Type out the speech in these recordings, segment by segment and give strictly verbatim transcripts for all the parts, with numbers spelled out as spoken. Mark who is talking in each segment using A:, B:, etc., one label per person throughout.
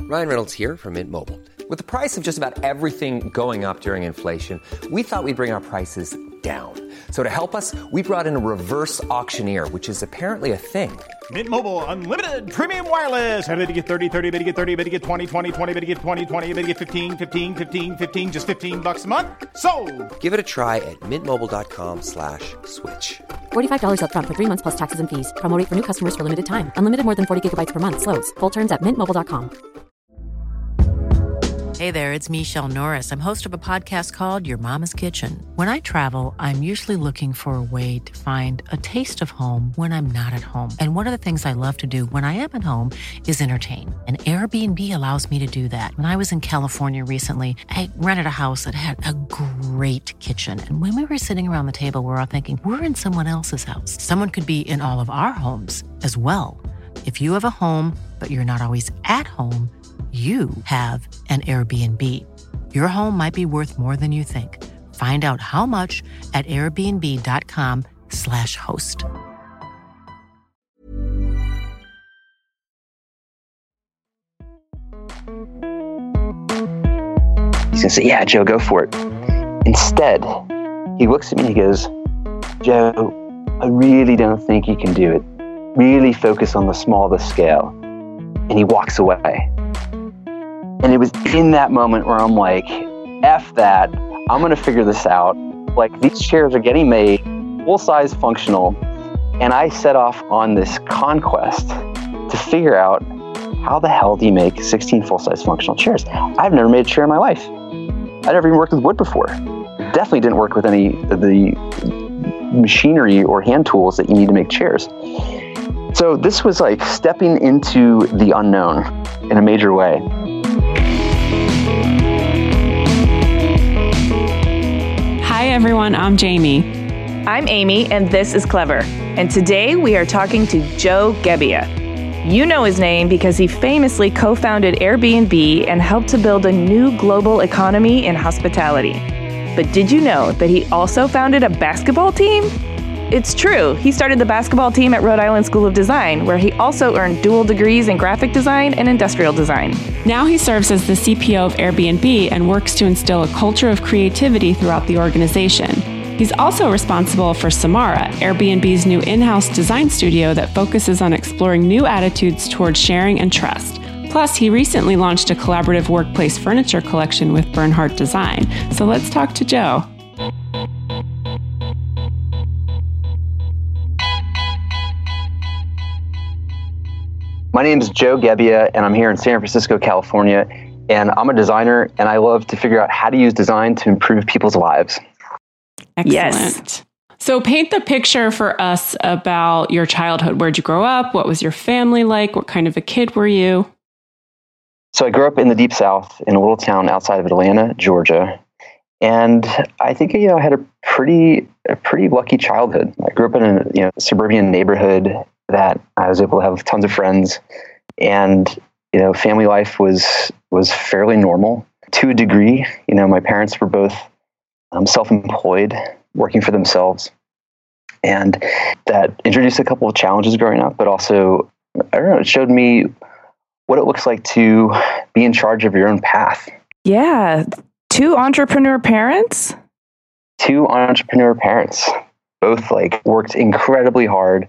A: Ryan Reynolds here from Mint Mobile. With the price of just about everything going up during inflation, we thought we'd bring our prices down. So to help us, we brought in a reverse auctioneer, which is apparently a thing.
B: Mint Mobile Unlimited Premium Wireless. How to get thirty, thirty, how to get thirty, how to get twenty, twenty, twenty, how to get twenty, twenty, how to get fifteen, fifteen, fifteen, fifteen, just fifteen bucks a month? Sold! Give it a try at mintmobile.com slash switch.
C: forty-five dollars up front for three months plus taxes and fees. Promo rate for new customers for limited time. Unlimited more than forty gigabytes per month. Slows full terms at mint mobile dot com.
D: Hey there, it's Michelle Norris. I'm host of a podcast called Your Mama's Kitchen. When I travel, I'm usually looking for a way to find a taste of home when I'm not at home. And one of the things I love to do when I am at home is entertain. And Airbnb allows me to do that. When I was in California recently, I rented a house that had a great kitchen. And when we were sitting around the table, we were all thinking, we're in someone else's house. Someone could be in all of our homes as well. If you have a home, but you're not always at home, you have an Airbnb. Your home might be worth more than you think. Find out how much at airbnb.com slash host.
E: He's gonna say, yeah, Joe, go for it. Instead, he looks at me and he goes, Joe, I really don't think you can do it. Really focus on the smallest scale. And he walks away. And it was in that moment where I'm like, F that, I'm going to figure this out. Like, these chairs are getting made, full-size functional, and I set off on this conquest to figure out how the hell do you make sixteen full-size functional chairs? I've never made a chair in my life. I've never even worked with wood before. Definitely didn't work with any of the machinery or hand tools that you need to make chairs. So this was like stepping into the unknown in a major way.
F: Hi everyone, I'm Jamie.
G: I'm Amy, and this is Clever. And today we are talking to Joe Gebbia. You know his name because he famously co-founded Airbnb and helped to build a new global economy in hospitality. But did you know that he also founded a basketball team? It's true. He started the basketball team at Rhode Island School of Design, where he also earned dual degrees in graphic design and industrial design.
F: Now he serves as the C P O of Airbnb and works to instill a culture of creativity throughout the organization. He's also responsible for Samara, Airbnb's new in-house design studio that focuses on exploring new attitudes towards sharing and trust. Plus, he recently launched a collaborative workplace furniture collection with Bernhardt Design. So let's talk to Joe.
E: My name is Joe Gebbia, and I'm here in San Francisco, California, and I'm a designer, and I love to figure out how to use design to improve people's lives.
F: Excellent.
G: Yes.
F: So paint the picture for us about your childhood. Where'd you grow up? What was your family like? What kind of a kid were you?
E: So I grew up in the Deep South in a little town outside of Atlanta, Georgia, and I think you know I had a pretty a pretty lucky childhood. I grew up in a you know suburban neighborhood that I was able to have tons of friends, and you know, family life was was fairly normal to a degree. You know, my parents were both um, self-employed, working for themselves, and that introduced a couple of challenges growing up. But also, I don't know, it showed me what it looks like to be in charge of your own path.
G: Yeah, two entrepreneur parents.
E: Two entrepreneur parents, both like worked incredibly hard.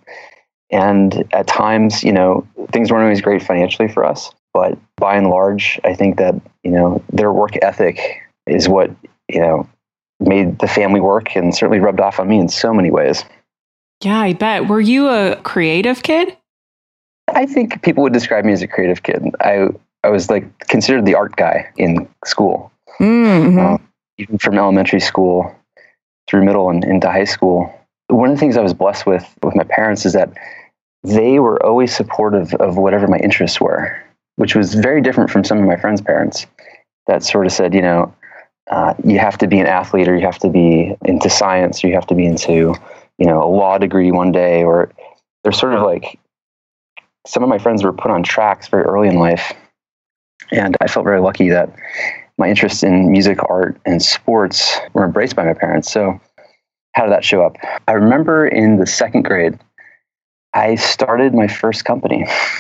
E: And at times, you know, things weren't always great financially for us. But by and large, I think that, you know, their work ethic is what, you know, made the family work and certainly rubbed off on me in so many ways.
F: Yeah, I bet. Were you a creative kid?
E: I think people would describe me as a creative kid. I I was like considered the art guy in school.
G: Mm-hmm.
E: Um, even from elementary school through middle and into high school. One of the things I was blessed with with my parents is that they were always supportive of whatever my interests were, which was very different from some of my friends' parents that sort of said, you know, uh, you have to be an athlete, or you have to be into science, or you have to be into, you know, a law degree one day, or they're sort of like, some of my friends were put on tracks very early in life. And I felt very lucky that my interests in music, art, and sports were embraced by my parents. So how did that show up? I remember in the second grade, I started my first company.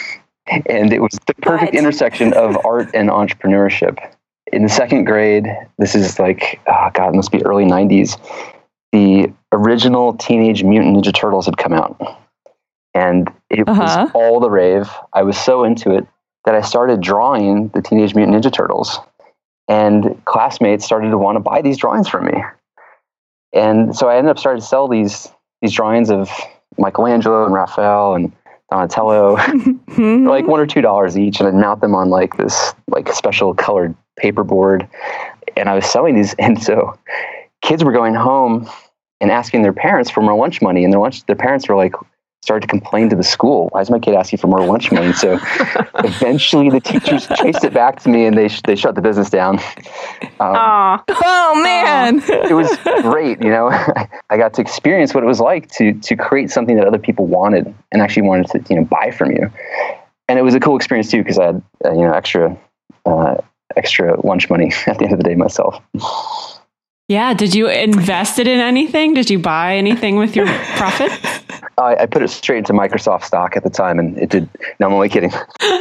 E: And it was the perfect
G: What?
E: intersection of art and entrepreneurship. In the second grade, this is like, oh God, it must be early nineties. The original Teenage Mutant Ninja Turtles had come out. And it
G: Uh-huh.
E: was all the rave. I was so into it that I started drawing the Teenage Mutant Ninja Turtles. And classmates started to want to buy these drawings from me. And so I ended up starting to sell these these drawings of Michelangelo and Raphael and Donatello, for like one or two dollars each, and I'd mount them on like this like special colored paperboard. And I was selling these, and so kids were going home and asking their parents for more lunch money, and their lunch their parents were like started to complain to the school, why is my kid asking for more lunch money? So eventually the teachers chased it back to me, and they sh- they shut the business down. Um,
G: Oh man.
E: it was great, you know. I got to experience what it was like to to create something that other people wanted and actually wanted to, you know, buy from you. And it was a cool experience too, because I had uh, you know extra uh, extra lunch money at the end of the day myself.
F: Yeah. Did you invest it in anything? Did you buy anything with your profit?
E: I, I put it straight into Microsoft stock at the time, and it did. No, I'm only kidding.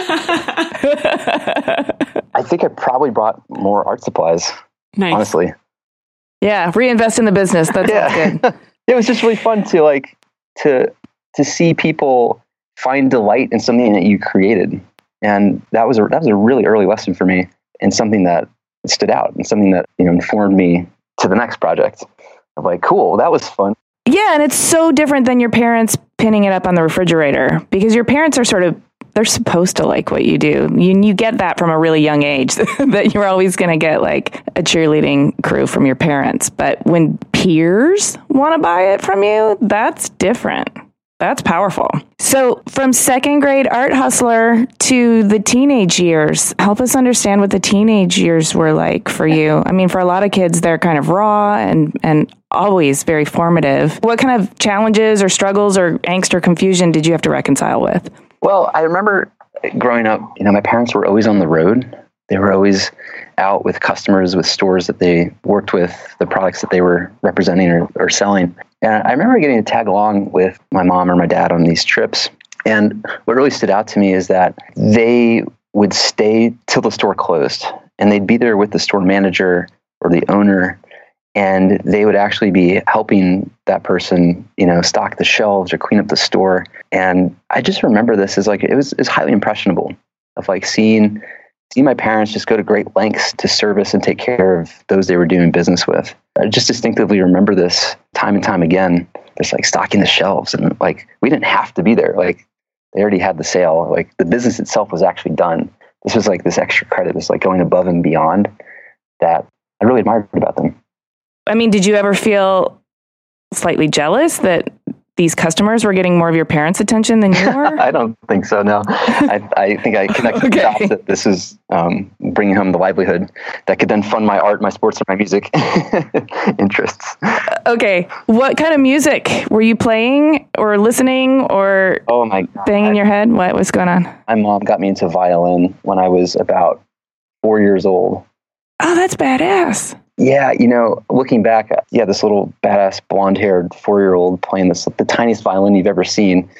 E: I think I probably bought more art supplies.
F: Nice.
E: Honestly,
G: Yeah, reinvest in the business. That's
E: yeah.
G: good.
E: It was just really fun to like to to see people find delight in something that you created, and that was a that was a really early lesson for me, and something that stood out, and something that you know informed me to the next project. Of like, cool, that was fun.
G: Yeah, and it's so different than your parents pinning it up on the refrigerator, because your parents are sort of, they're supposed to like what you do. You you get that from a really young age, that you're always going to get like a cheerleading crew from your parents. But when peers want to buy it from you, that's different. That's powerful. So from second grade art hustler to the teenage years, help us understand what the teenage years were like for you. I mean, for a lot of kids, they're kind of raw and, and always very formative. What kind of challenges or struggles or angst or confusion did you have to reconcile with?
E: Well, I remember growing up, you know, my parents were always on the road. They were always out with customers, with stores that they worked with, the products that they were representing or, or selling. And I remember getting to tag along with my mom or my dad on these trips. And what really stood out to me is that they would stay till the store closed, and they'd be there with the store manager or the owner, and they would actually be helping that person, you know, stock the shelves or clean up the store. And I just remember this as like, it was, it was highly impressionable of like seeing See my parents just go to great lengths to service and take care of those they were doing business with. I just distinctively remember this time and time again, just like stocking the shelves. And like, we didn't have to be there. Like, they already had the sale. Like, the business itself was actually done. This was like this extra credit, this like going above and beyond that I really admired about them.
G: I mean, did you ever feel slightly jealous that these customers were getting more of your parents' attention than you were?
E: I don't think so, no. I, I think I connected
G: Okay.
E: the dots that this is um, bringing home the livelihood that could then fund my art, my sports, and my music interests.
G: Okay. What kind of music were you playing or listening or
E: Oh my God.
G: banging your head? What was going on?
E: My mom got me into violin when I was about four years old.
G: Oh, that's badass.
E: Yeah, you know, looking back, yeah, this little badass blonde-haired four-year-old playing this, the tiniest violin you've ever seen.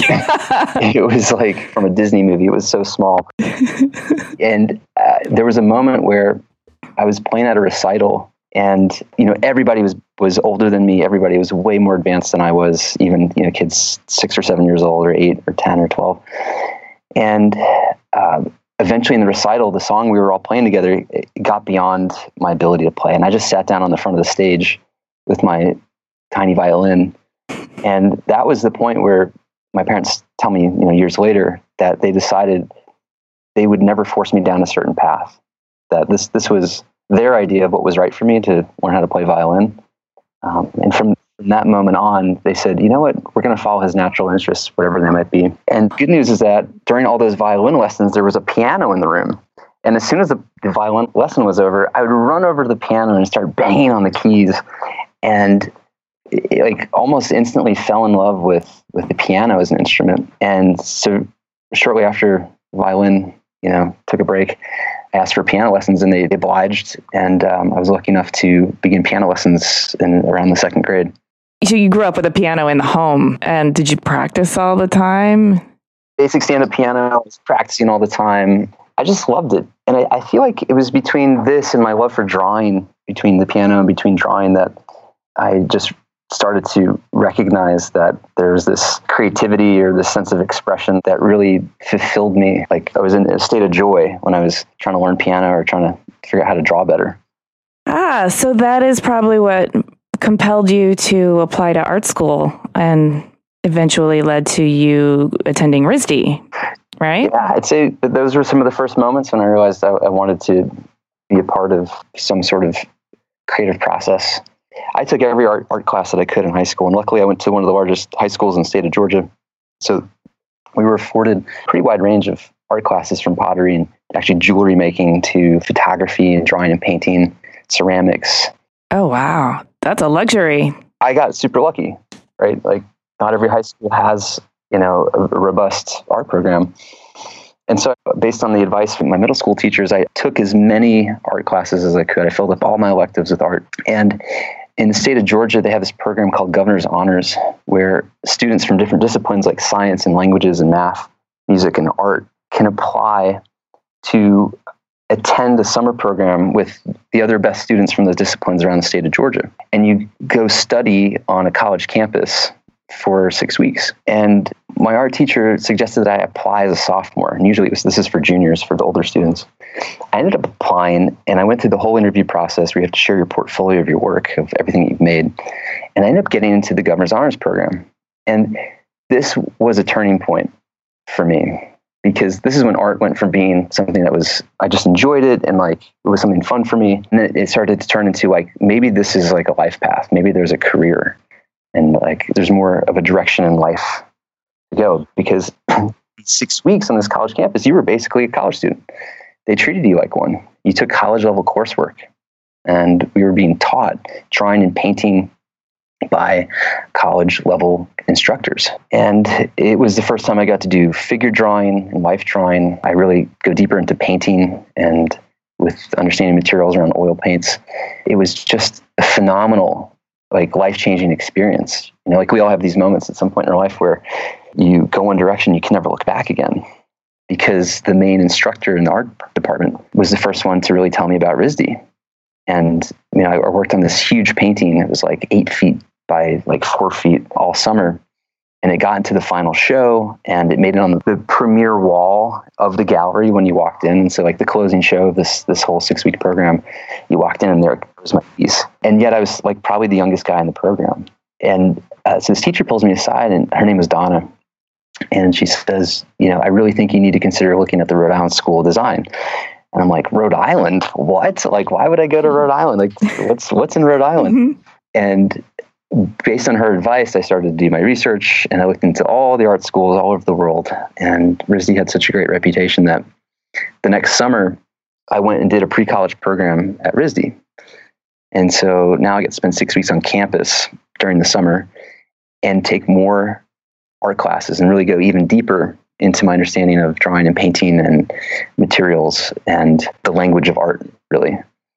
G: Yeah.
E: It was like from a Disney movie. It was so small. And uh, there was a moment where I was playing at a recital, and, you know, everybody was, was older than me. Everybody was way more advanced than I was, even, you know, kids six or seven years old or eight or ten or twelve. And uh, eventually in the recital, the song we were all playing together, it got beyond my ability to play. And I just sat down on the front of the stage with my tiny violin. And that was the point where my parents tell me, you know, years later, that they decided they would never force me down a certain path. That this this was their idea of what was right for me, to learn how to play violin. Um, and from From that moment on, they said, you know what, we're going to follow his natural interests, whatever they might be. And good news is that during all those violin lessons, there was a piano in the room. And as soon as the, the violin lesson was over, I would run over to the piano and start banging on the keys. And it, like almost instantly fell in love with, with the piano as an instrument. And so shortly after violin, you know, took a break, I asked for piano lessons, and they obliged. And um, I was lucky enough to begin piano lessons in around the second grade.
G: So you grew up with a piano in the home, and did you practice all the time?
E: basic stand-up piano. I was practicing all the time. I just loved it. And I, I feel like it was between this and my love for drawing, between the piano and between drawing, that I just started to recognize that there was this creativity or this sense of expression that really fulfilled me. Like I was in a state of joy when I was trying to learn piano or trying to figure out how to draw better.
G: Ah, so that is probably what compelled you to apply to art school and eventually led to you attending R I S D, right?
E: Yeah, I'd say that those were some of the first moments when I realized I, I wanted to be a part of some sort of creative process. I took every art, art class that I could in high school, and luckily I went to one of the largest high schools in the state of Georgia. So we were afforded a pretty wide range of art classes, from pottery and actually jewelry making to photography and drawing and painting, ceramics.
G: Oh, wow. That's a luxury.
E: I got super lucky, right? Like not every high school has, you know, a, a robust art program. And so based on the advice from my middle school teachers, I took as many art classes as I could. I filled up all my electives with art. And in the state of Georgia, they have this program called Governor's Honors, where students from different disciplines like science and languages and math, music and art can apply to attend a summer program with the other best students from those disciplines around the state of Georgia. And you go study on a college campus for six weeks. And my art teacher suggested that I apply as a sophomore. And usually it was, this is for juniors, for the older students. I ended up applying, and I went through the whole interview process where you have to share your portfolio of your work, of everything you've made. And I ended up getting into the Governor's Honors program. And this was a turning point for me, because this is when art went from being something that was, I just enjoyed it and like it was something fun for me. And then it started to turn into like, maybe this is like a life path. Maybe there's a career and like there's more of a direction in life to go. Because six weeks on this college campus, you were basically a college student. They treated you like one. You took college level coursework, and we were being taught drawing and painting by college level instructors. And it was the first time I got to do figure drawing and life drawing. I really go deeper into painting and with understanding materials around oil paints. It was just a phenomenal, like life-changing experience. You know, like we all have these moments at some point in our life where you go one direction, you can never look back again, because the main instructor in the art department was the first one to really tell me about R I S D. And, you know, I worked on this huge painting. It was like eight feet by like four feet all summer. And it got into the final show, and it made it on the, the premiere wall of the gallery when you walked in. And so like the closing show of this, this whole six week program, you walked in and there was my piece. And yet I was like probably the youngest guy in the program. And uh, so this teacher pulls me aside, and her name was Donna. And she says, you know, I really think you need to consider looking at the Rhode Island School of Design. And I'm like, Rhode Island? What? Like, why would I go to Rhode Island? Like, what's what's in Rhode Island? Mm-hmm. And based on her advice, I started to do my research, and I looked into all the art schools all over the world. And R I S D had such a great reputation that the next summer, I went and did a pre-college program at R I S D. And so now I get to spend six weeks on campus during the summer and take more art classes and really go even deeper into my understanding of drawing and painting and materials and the language of art, really.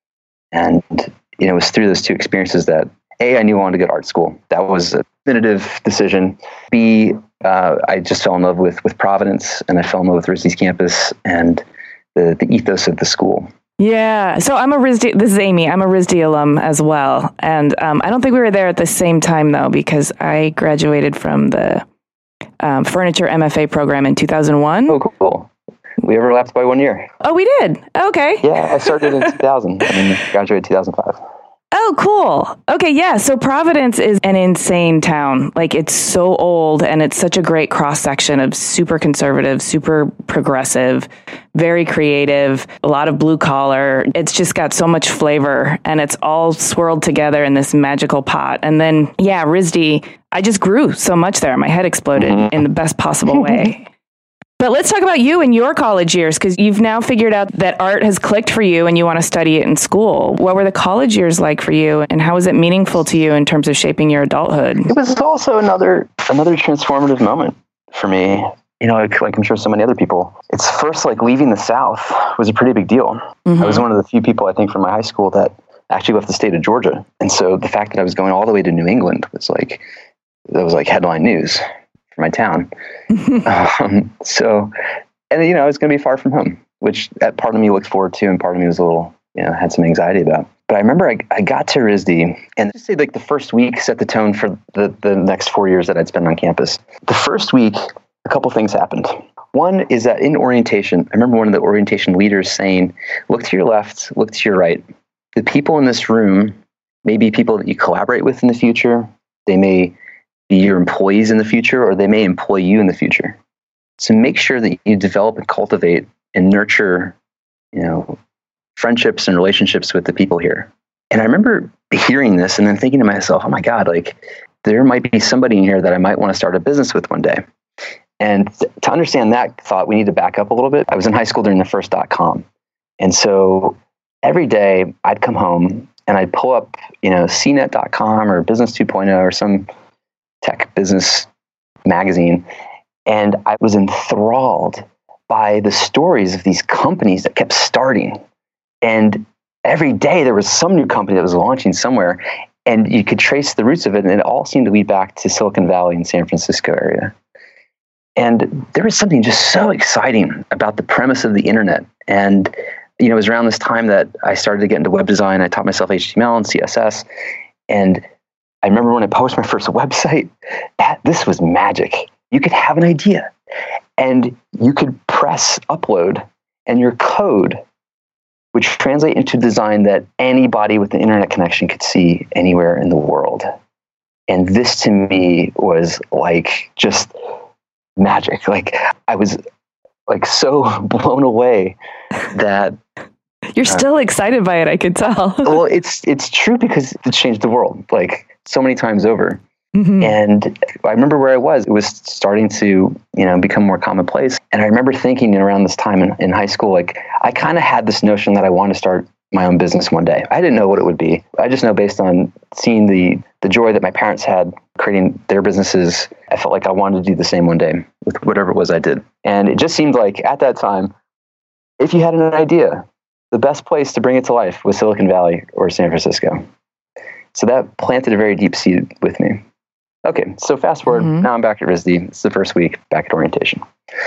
E: And, you know, it was through those two experiences that, A, I knew I wanted to go to art school. That was a definitive decision. B, uh, I just fell in love with, with Providence, and I fell in love with R I S D's campus and the, the ethos of the school.
G: Yeah. So I'm a R I S D, this is Amy, I'm a R I S D alum as well. And um, I don't think we were there at the same time, though, because I graduated from the um, furniture M F A program in two thousand one.
E: Oh, cool. We overlapped by one year.
G: Oh, we did? Okay.
E: Yeah, I started in two thousand and graduated two thousand five.
G: Oh, cool. Okay, yeah. So Providence is an insane town. Like, it's so old, and it's such a great cross-section of super conservative, super progressive, very creative, a lot of blue collar. It's just got so much flavor, and it's all swirled together in this magical pot. And then, yeah, R I S D, I just grew so much there. My head exploded mm-hmm. in the best possible way. But let's talk about you and your college years, because you've now figured out that art has clicked for you and you want to study it in school. What were the college years like for you, and how was it meaningful to you in terms of shaping your adulthood?
E: It was also another another transformative moment for me. You know, like, like I'm sure so many other people. It's first, like, leaving the South was a pretty big deal. Mm-hmm. I was one of the few people, I think, from my high school that actually left the state of Georgia. And so the fact that I was going all the way to New England was like, that was like headline news for my town. um, so, and you know, it's going to be far from home, which that part of me looked forward to, and part of me was a little, you know, had some anxiety about. But I remember I, I got to R I S D, and just say like the first week set the tone for the, the next four years that I'd spent on campus. The first week, a couple things happened. One is that in orientation, I remember one of the orientation leaders saying, look to your left, look to your right. The people in this room may be people that you collaborate with in the future. They may be your employees in the future, or they may employ you in the future. So make sure that you develop and cultivate and nurture, you know, friendships and relationships with the people here. And I remember hearing this and then thinking to myself, oh my God, like there might be somebody in here that I might want to start a business with one day. And to understand that thought, we need to back up a little bit. I was in high school during the first dot-com. And so every day I'd come home and I'd pull up, you know, C net dot com or Business two point oh or some tech business magazine. And I was enthralled by the stories of these companies that kept starting. And every day there was some new company that was launching somewhere, and you could trace the roots of it. And it all seemed to lead back to Silicon Valley and San Francisco area. And there was something just so exciting about the premise of the internet. And, you know, it was around this time that I started to get into web design. I taught myself H T M L and C S S. And I remember when I posted my first website, this was magic. You could have an idea and you could press upload, and your code would translate into design that anybody with an internet connection could see anywhere in the world. And this to me was like just magic. Like I was like so blown away that
G: you're still uh, excited by it. I could tell.
E: Well, it's, it's true because it changed the world like so many times over.
G: Mm-hmm.
E: And I remember where I was, it was starting to, you know, become more commonplace. And I remember thinking around this time in, in high school, like I kind of had this notion that I wanted to start my own business one day. I didn't know what it would be. I just know based on seeing the, the joy that my parents had creating their businesses, I felt like I wanted to do the same one day with whatever it was I did. And it just seemed like at that time, if you had an idea, the best place to bring it to life was Silicon Valley or San Francisco. So that planted a very deep seed with me. Okay, so fast forward, mm-hmm. Now I'm back at R I S D. It's the first week back at orientation.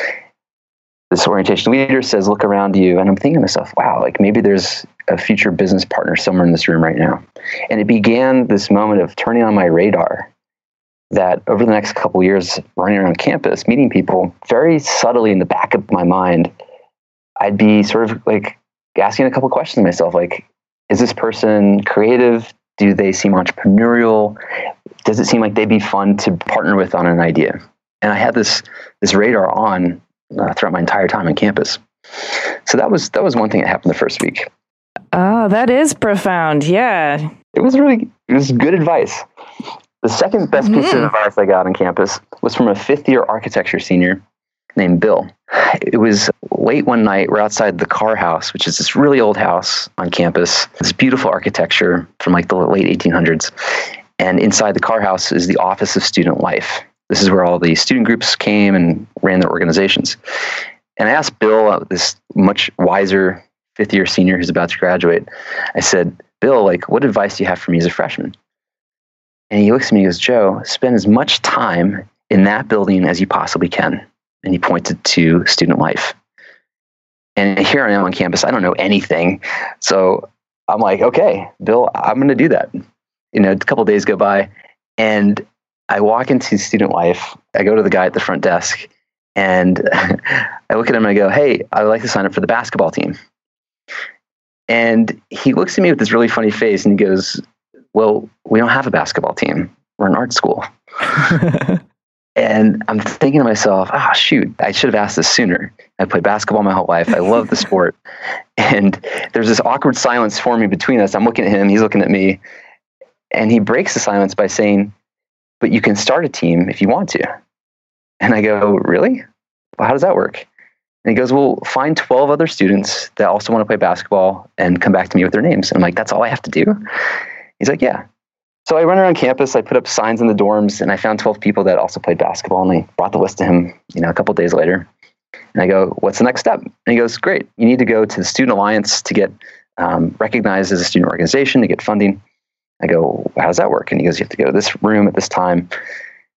E: This orientation leader says, look around you. And I'm thinking to myself, wow, like maybe there's a future business partner somewhere in this room right now. And it began this moment of turning on my radar that over the next couple of years, running around campus, meeting people, very subtly in the back of my mind, I'd be sort of like asking a couple of questions to myself, like, is this person creative? Do they seem entrepreneurial? Does it seem like they'd be fun to partner with on an idea? And I had this this radar on uh, throughout my entire time on campus. So that was that was one thing that happened the first week.
G: Oh, that is profound. Yeah.
E: It was really, it was good advice. The second best mm-hmm. piece of advice I got on campus was from a fifth year architecture senior named Bill. It was late one night. We're outside the Carr House, which is this really old house on campus. This beautiful architecture from like the late eighteen hundreds. And inside the Carr House is the Office of Student Life. This is where all the student groups came and ran their organizations. And I asked Bill, uh, this much wiser fifth year senior who's about to graduate, I said, Bill, like, what advice do you have for me as a freshman? And he looks at me and goes, Joe, spend as much time in that building as you possibly can. And he pointed to Student Life. And here I am on campus. I don't know anything. So I'm like, okay, Bill, I'm going to do that. You know, a couple of days go by and I walk into Student Life. I go to the guy at the front desk and I look at him and I go, hey, I'd like to sign up for the basketball team. And he looks at me with this really funny face and he goes, well, we don't have a basketball team. We're an art school. And I'm thinking to myself, ah, oh, shoot, I should have asked this sooner. I played basketball my whole life. I love the sport. And there's this awkward silence forming between us. I'm looking at him, he's looking at me. And he breaks the silence by saying, but you can start a team if you want to. And I go, really? Well, how does that work? And he goes, well, find twelve other students that also want to play basketball and come back to me with their names. And I'm like, that's all I have to do? He's like, yeah. So I run around campus, I put up signs in the dorms, and I found twelve people that also played basketball, and I brought the list to him, you know, a couple of days later. And I go, what's the next step? And he goes, great. You need to go to the Student Alliance to get um, recognized as a student organization, to get funding. I go, how does that work? And he goes, you have to go to this room at this time.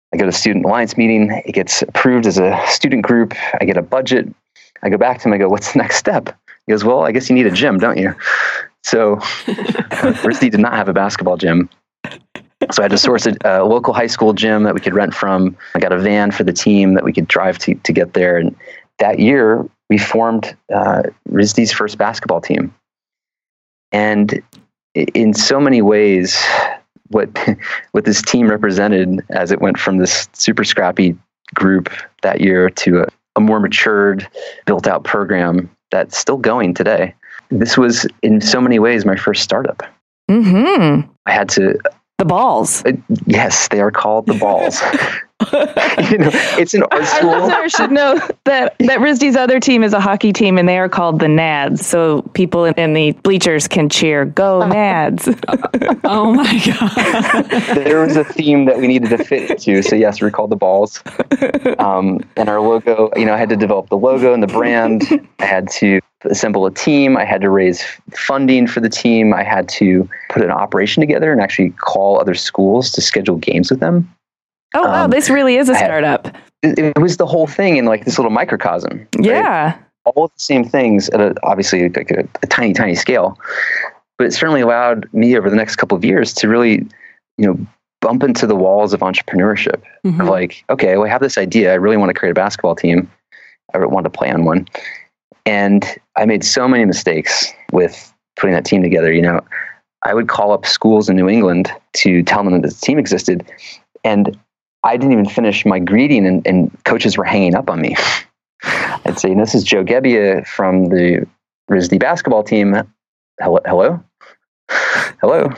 E: I go to student alliance meeting. It gets approved as a student group. I get a budget. I go back to him. I go, what's the next step? He goes, well, I guess you need a gym, don't you? So RISD did not have a basketball gym. So I had to source a, a local high school gym that we could rent from. I got a van for the team that we could drive to, to get there. And that year, we formed uh, RISD's first basketball team. And in so many ways, what what this team represented as it went from this super scrappy group that year to a, a more matured, built-out program that's still going today. This was, in so many ways, my first startup.
G: Mm-hmm.
E: I had to...
G: The balls.
E: Uh, yes, they are called the balls. You know, it's an art school.
G: Our listeners should know that, that RISD's other team is a hockey team, and they are called the Nads. So people in the bleachers can cheer, "Go Nads!"
F: Oh my God!
E: There was a theme that we needed to fit into, so yes, we're called the balls. Um, and our logo, you know, I had to develop the logo and the brand. I had to assemble a team. I had to raise funding for the team. I had to put an operation together and actually call other schools to schedule games with them.
G: Oh, wow. Um, this really is a startup.
E: Had, it, it was the whole thing in like this little microcosm.
G: Yeah.
E: Right? All of the same things at a, obviously like a, a tiny, tiny scale. But it certainly allowed me over the next couple of years to really, you know, bump into the walls of entrepreneurship. Mm-hmm. Of like, okay, well, I have this idea. I really want to create a basketball team. I want to play on one. And I made so many mistakes with putting that team together. You know, I would call up schools in New England to tell them that the team existed. And I didn't even finish my greeting, and, and coaches were hanging up on me. I'd say, this is Joe Gebbia from the RISD basketball team. Hello? Hello? Hello?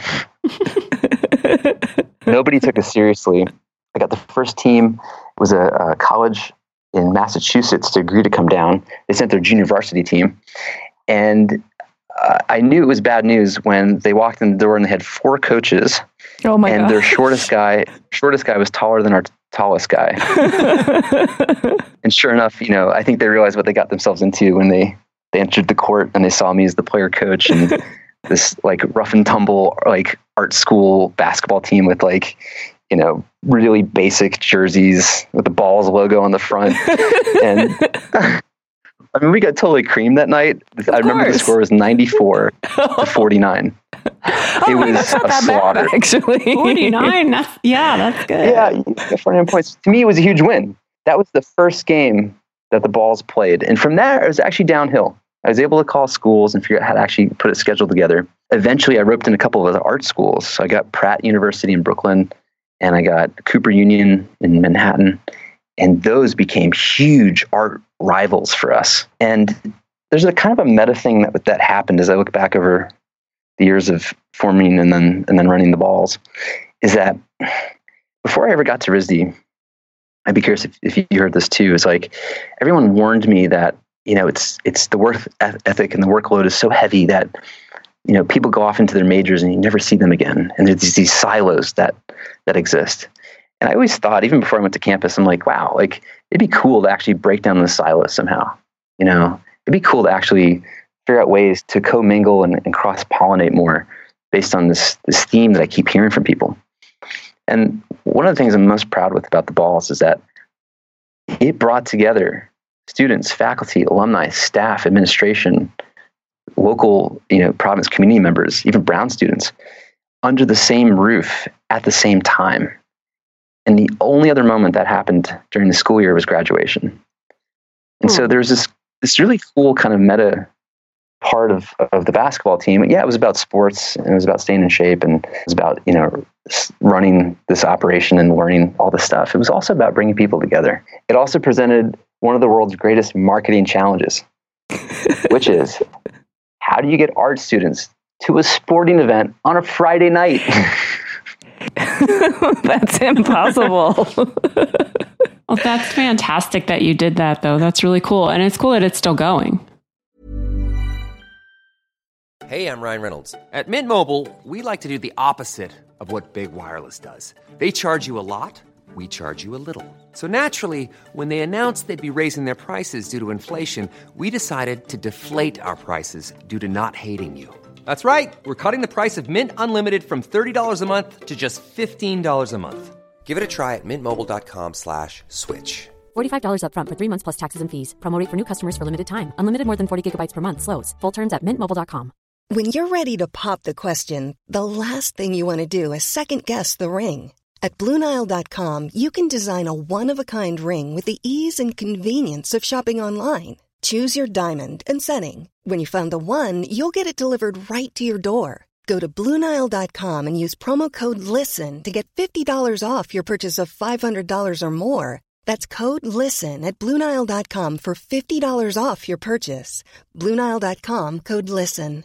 E: Nobody took us seriously. I got the first team. It was a, a college in Massachusetts to agree to come down. They sent their junior varsity team. And uh, I knew it was bad news when they walked in the door and they had four coaches.
G: Oh my
E: and
G: gosh.
E: Their shortest guy, shortest guy was taller than our t- tallest guy. And sure enough, you know, I think they realized what they got themselves into when they, they entered the court and they saw me as the player coach and this like rough and tumble, like art school basketball team with like, you know, really basic jerseys with the Balls logo on the front. And I mean, we got totally creamed that night.
G: Of
E: I remember
G: course.
E: the score was ninety-four to forty-nine.
G: Oh,
E: it was
G: that's not
E: a
G: that
E: slaughter.
G: bad, actually.
F: forty-nine. That's, yeah, that's good.
E: Yeah, forty-nine points. To me, it was a huge win. That was the first game that the Balls played. And from there, it was actually downhill. I was able to call schools and figure out how to actually put a schedule together. Eventually, I roped in a couple of other art schools. So I got Pratt University in Brooklyn, and I got Cooper Union in Manhattan. And those became huge art rivals for us. And there's a kind of a meta thing that that happened as I look back over the years of forming and then and then running the Balls, is that before I ever got to RISD, I'd be curious if, if you heard this too, is like everyone warned me that, you know, it's it's the work ethic and the workload is so heavy that, you know, people go off into their majors and you never see them again. And there's these, these silos that that exist. And I always thought, even before I went to campus, I'm like, wow, like it'd be cool to actually break down the silos somehow. You know, it'd be cool to actually figure out ways to commingle and, and cross-pollinate more based on this this theme that I keep hearing from people. And one of the things I'm most proud with about the Balls is that it brought together students, faculty, alumni, staff, administration, local, you know, Providence community members, even Brown students, under the same roof at the same time. And the only other moment that happened during the school year was graduation. And hmm. so there's this this really cool kind of meta part of, of the basketball team. Yeah, it was about sports, and it was about staying in shape, and it was about, you know, running this operation and learning all this stuff. It was also about bringing people together. It also presented one of the world's greatest marketing challenges, which is, how do you get art students to a sporting event on a Friday night?
G: That's impossible.
F: Well, that's fantastic that you did that, though. That's really cool. And it's cool that it's still going.
A: Hey, I'm Ryan Reynolds. At Mint Mobile, we like to do the opposite of what Big Wireless does. They charge you a lot, we charge you a little. So naturally, when they announced they'd be raising their prices due to inflation, we decided to deflate our prices due to not hating you. That's right. We're cutting the price of Mint Unlimited from thirty dollars a month to just fifteen dollars a month. Give it a try at mintmobile.com slash switch.
C: forty-five dollars up front for three months plus taxes and fees. Promo rate for new customers for limited time. Unlimited more than forty gigabytes per month. Slows full terms at mint mobile dot com.
H: When you're ready to pop the question, the last thing you want to do is second-guess the ring. At Blue Nile dot com, you can design a one-of-a-kind ring with the ease and convenience of shopping online. Choose your diamond and setting. When you find the one, you'll get it delivered right to your door. Go to Blue Nile dot com and use promo code LISTEN to get fifty dollars off your purchase of five hundred dollars or more. That's code LISTEN at Blue Nile dot com for fifty dollars off your purchase. Blue Nile dot com, code LISTEN.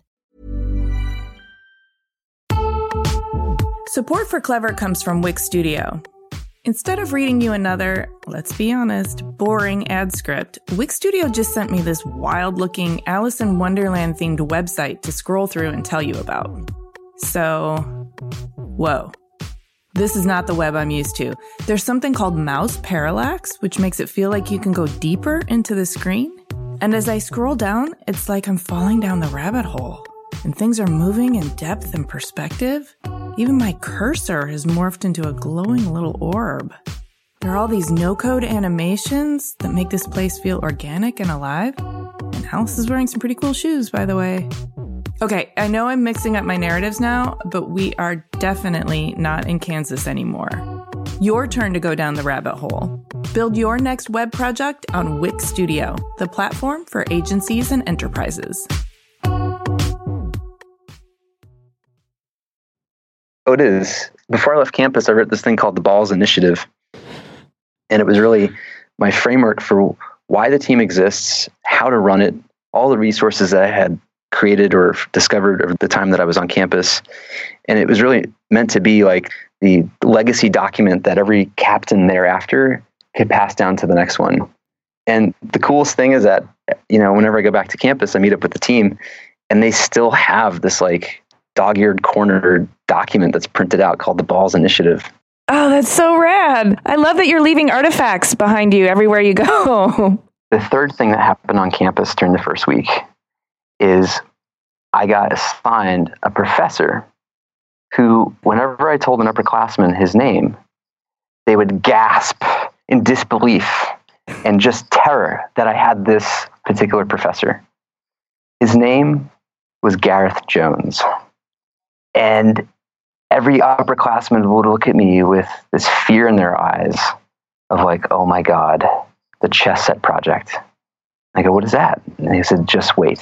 G: Support for Clever comes from Wix Studio. Instead of reading you another, let's be honest, boring ad script, Wix Studio just sent me this wild-looking Alice in Wonderland-themed website to scroll through and tell you about. So, whoa. This is not the web I'm used to. There's something called mouse parallax, which makes it feel like you can go deeper into the screen. And as I scroll down, it's like I'm falling down the rabbit hole. And things are moving in depth and perspective. Even my cursor has morphed into a glowing little orb. There are all these no-code animations that make this place feel organic and alive. And Alice is wearing some pretty cool shoes, by the way. Okay, I know I'm mixing up my narratives now, but we are definitely not in Kansas anymore. Your turn to go down the rabbit hole. Build your next web project on Wix Studio, the platform for agencies and enterprises.
E: Oh, it is. Before I left campus, I wrote this thing called the Balls Initiative. And it was really my framework for why the team exists, how to run it, all the resources that I had created or discovered over the time that I was on campus. And it was really meant to be like the legacy document that every captain thereafter could pass down to the next one. And the coolest thing is that, you know, whenever I go back to campus, I meet up with the team and they still have this like dog-eared cornered document that's printed out called the Balls Initiative.
G: Oh, that's so rad. I love that you're leaving artifacts behind you everywhere you go.
E: The third thing that happened on campus during the first week is I got assigned a professor who, whenever I told an upperclassman his name, they would gasp in disbelief and just terror that I had this particular professor. His name was Gareth Jones. And every upperclassman would look at me with this fear in their eyes of like, oh my God, the chess set project. I go, what is that? And he said, just wait.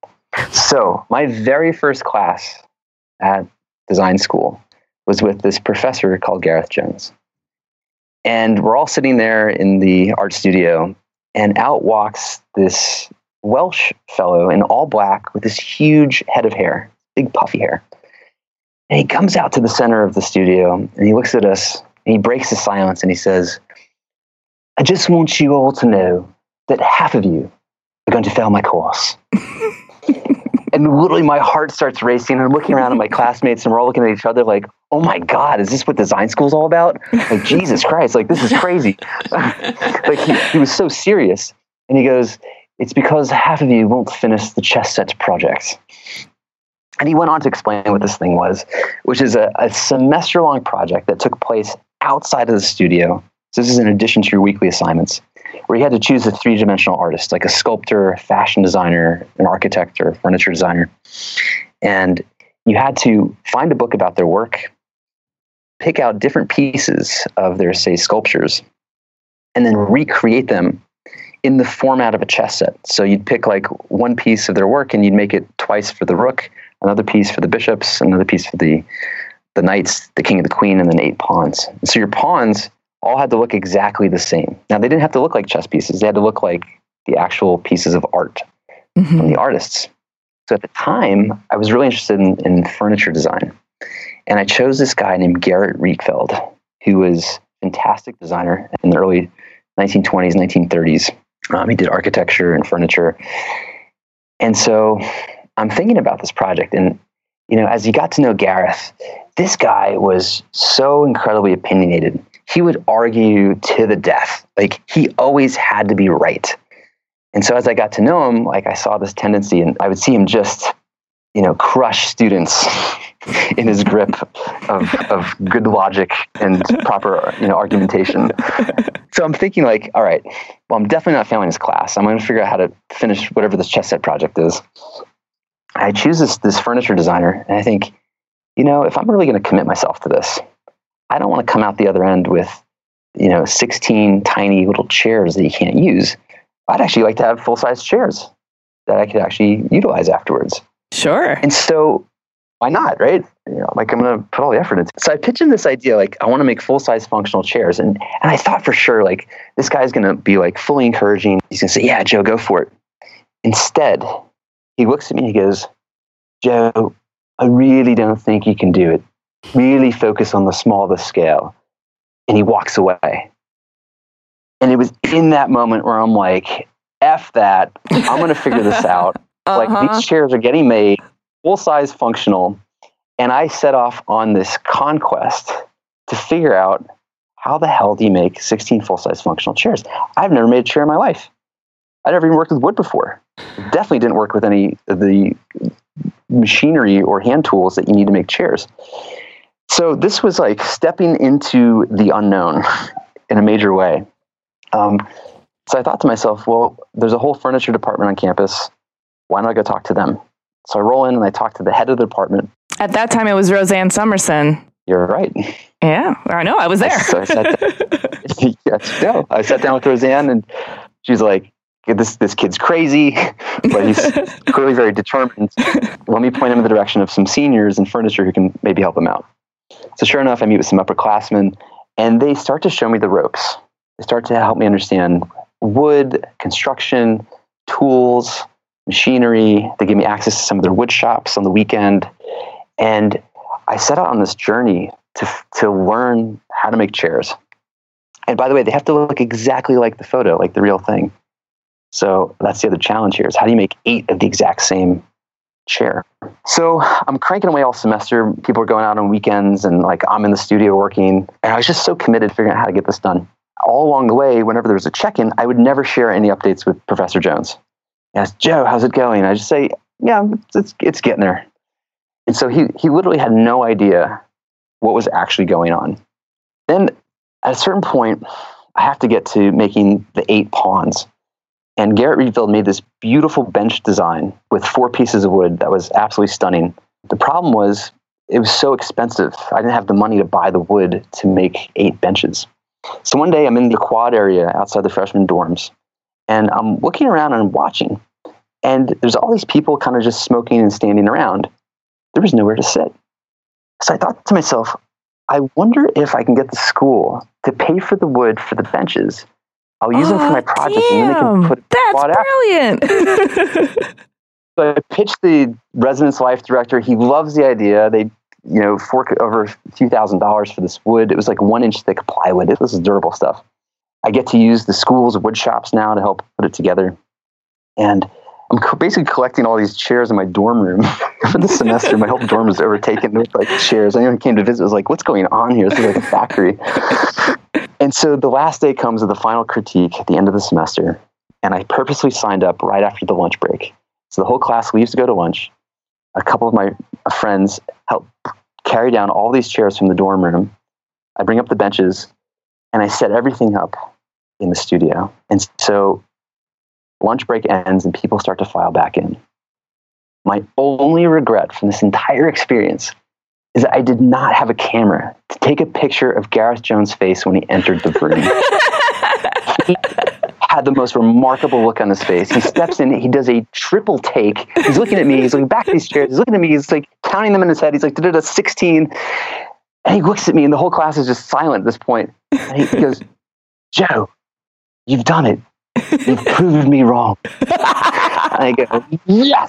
E: So my very first class at design school was with this professor called Gareth Jones. And we're all sitting there in the art studio, and out walks this Welsh fellow in all black with this huge head of hair, big puffy hair. And he comes out to the center of the studio and he looks at us and he breaks the silence and he says, I just want you all to know that half of you are going to fail my course. And literally my heart starts racing. I'm looking around at my classmates and we're all looking at each other like, oh my God, is this what design school's all about? Like, Jesus Christ, like this is crazy. Like he, he was so serious. And he goes, it's because half of you won't finish the chess sets project. And he went on to explain what this thing was, which is a, a semester-long project that took place outside of the studio. So this is in addition to your weekly assignments, where you had to choose a three-dimensional artist, like a sculptor, a fashion designer, an architect, or a furniture designer. And you had to find a book about their work, pick out different pieces of their, say, sculptures, and then recreate them in the format of a chess set. So you'd pick like one piece of their work and you'd make it twice for the rook, another piece for the bishops, another piece for the, the knights, the king and the queen, and then eight pawns. And so your pawns all had to look exactly the same. Now, they didn't have to look like chess pieces. They had to look like the actual pieces of art mm-hmm. from the artists. So at the time, I was really interested in, in furniture design. And I chose this guy named Gerrit Rietveld, who was a fantastic designer in the early nineteen twenties, nineteen thirties. Um, he did architecture and furniture. And so I'm thinking about this project. And, you know, as you got to know Gareth, this guy was so incredibly opinionated. He would argue to the death. Like, he always had to be right. And so as I got to know him, like, I saw this tendency, and I would see him just you know, crush students in his grip of, of good logic and proper, you know, argumentation. So I'm thinking like, all right, well, I'm definitely not failing this class. I'm going to figure out how to finish whatever this chess set project is. I choose this, this furniture designer, and I think, you know, if I'm really going to commit myself to this, I don't want to come out the other end with, you know, sixteen tiny little chairs that you can't use. I'd actually like to have full-size chairs that I could actually utilize afterwards.
G: Sure.
E: And so why not, right? You know, like I'm going to put all the effort into it. So I pitched him this idea, like I want to make full-size functional chairs. And, and I thought for sure, like this guy's going to be like fully encouraging. He's going to say, yeah, Joe, go for it. Instead, he looks at me and he goes, Joe, I really don't think you can do it. Really focus on the small, the scale. And he walks away. And it was in that moment where I'm like, F that. I'm going to figure this out. Uh-huh. Like these chairs are getting made full-size functional. And I set off on this conquest to figure out how the hell do you make sixteen full-size functional chairs? I've never made a chair in my life. I've never even worked with wood before. Definitely didn't work with any of the machinery or hand tools that you need to make chairs. So this was like stepping into the unknown in a major way. Um, so I thought to myself, well, there's a whole furniture department on campus. Why don't I go talk to them? So I roll in and I talk to the head of the department.
G: At that time, it was Roseanne Somerson.
E: You're right.
G: Yeah, I know. I was there.
E: So I sat down, yes, no, I sat down with Roseanne, and she's like, this this kid's crazy, but he's clearly very determined. Let me point him in the direction of some seniors in furniture who can maybe help him out. So sure enough, I meet with some upperclassmen, and they start to show me the ropes. They start to help me understand wood, construction, tools, machinery. They give me access to some of their wood shops on the weekend. And I set out on this journey to to learn how to make chairs. And by the way, they have to look exactly like the photo, like the real thing. So that's the other challenge here is how do you make eight of the exact same chair? So I'm cranking away all semester. People are going out on weekends and like I'm in the studio working. And I was just so committed to figuring out how to get this done. All along the way, whenever there was a check-in, I would never share any updates with Professor Jones. He asked, Joe, how's it going? I just say, yeah, it's it's getting there. And so he he literally had no idea what was actually going on. Then at a certain point, I have to get to making the eight pawns. And Garrett Rietveld made this beautiful bench design with four pieces of wood that was absolutely stunning. The problem was it was so expensive. I didn't have the money to buy the wood to make eight benches. So one day I'm in the quad area outside the freshman dorms, and I'm looking around and I'm watching. And there's all these people kind of just smoking and standing around. There was nowhere to sit. So I thought to myself, I wonder if I can get the school to pay for the wood for the benches. I'll use oh, them for my project, damn. And then they can put it
G: That's brilliant.
E: So I pitched the residence life director. He loves the idea. They, you know, fork over a few thousand dollars for this wood. It was like one inch thick plywood. This is durable stuff. I get to use the school's wood shops now to help put it together. And I'm basically collecting all these chairs in my dorm room for the semester. My whole dorm was overtaken with like chairs. Anyone who came to visit was like, what's going on here? This is like a factory. And so the last day comes of the final critique at the end of the semester. And I purposely signed up right after the lunch break. So the whole class leaves to go to lunch. A couple of my friends help carry down all these chairs from the dorm room. I bring up the benches and I set everything up in the studio. And so lunch break ends and people start to file back in. My only regret from this entire experience is that I did not have a camera to take a picture of Gareth Jones' face when he entered the room. He had the most remarkable look on his face. He steps in, he does a triple take. He's looking at me, he's looking back at these chairs, he's looking at me, he's like counting them in his head. He's like, da-da-da, sixteen. And he looks at me and the whole class is just silent at this point. And he goes, Joe, you've done it. You've proved me wrong. And I go, yes!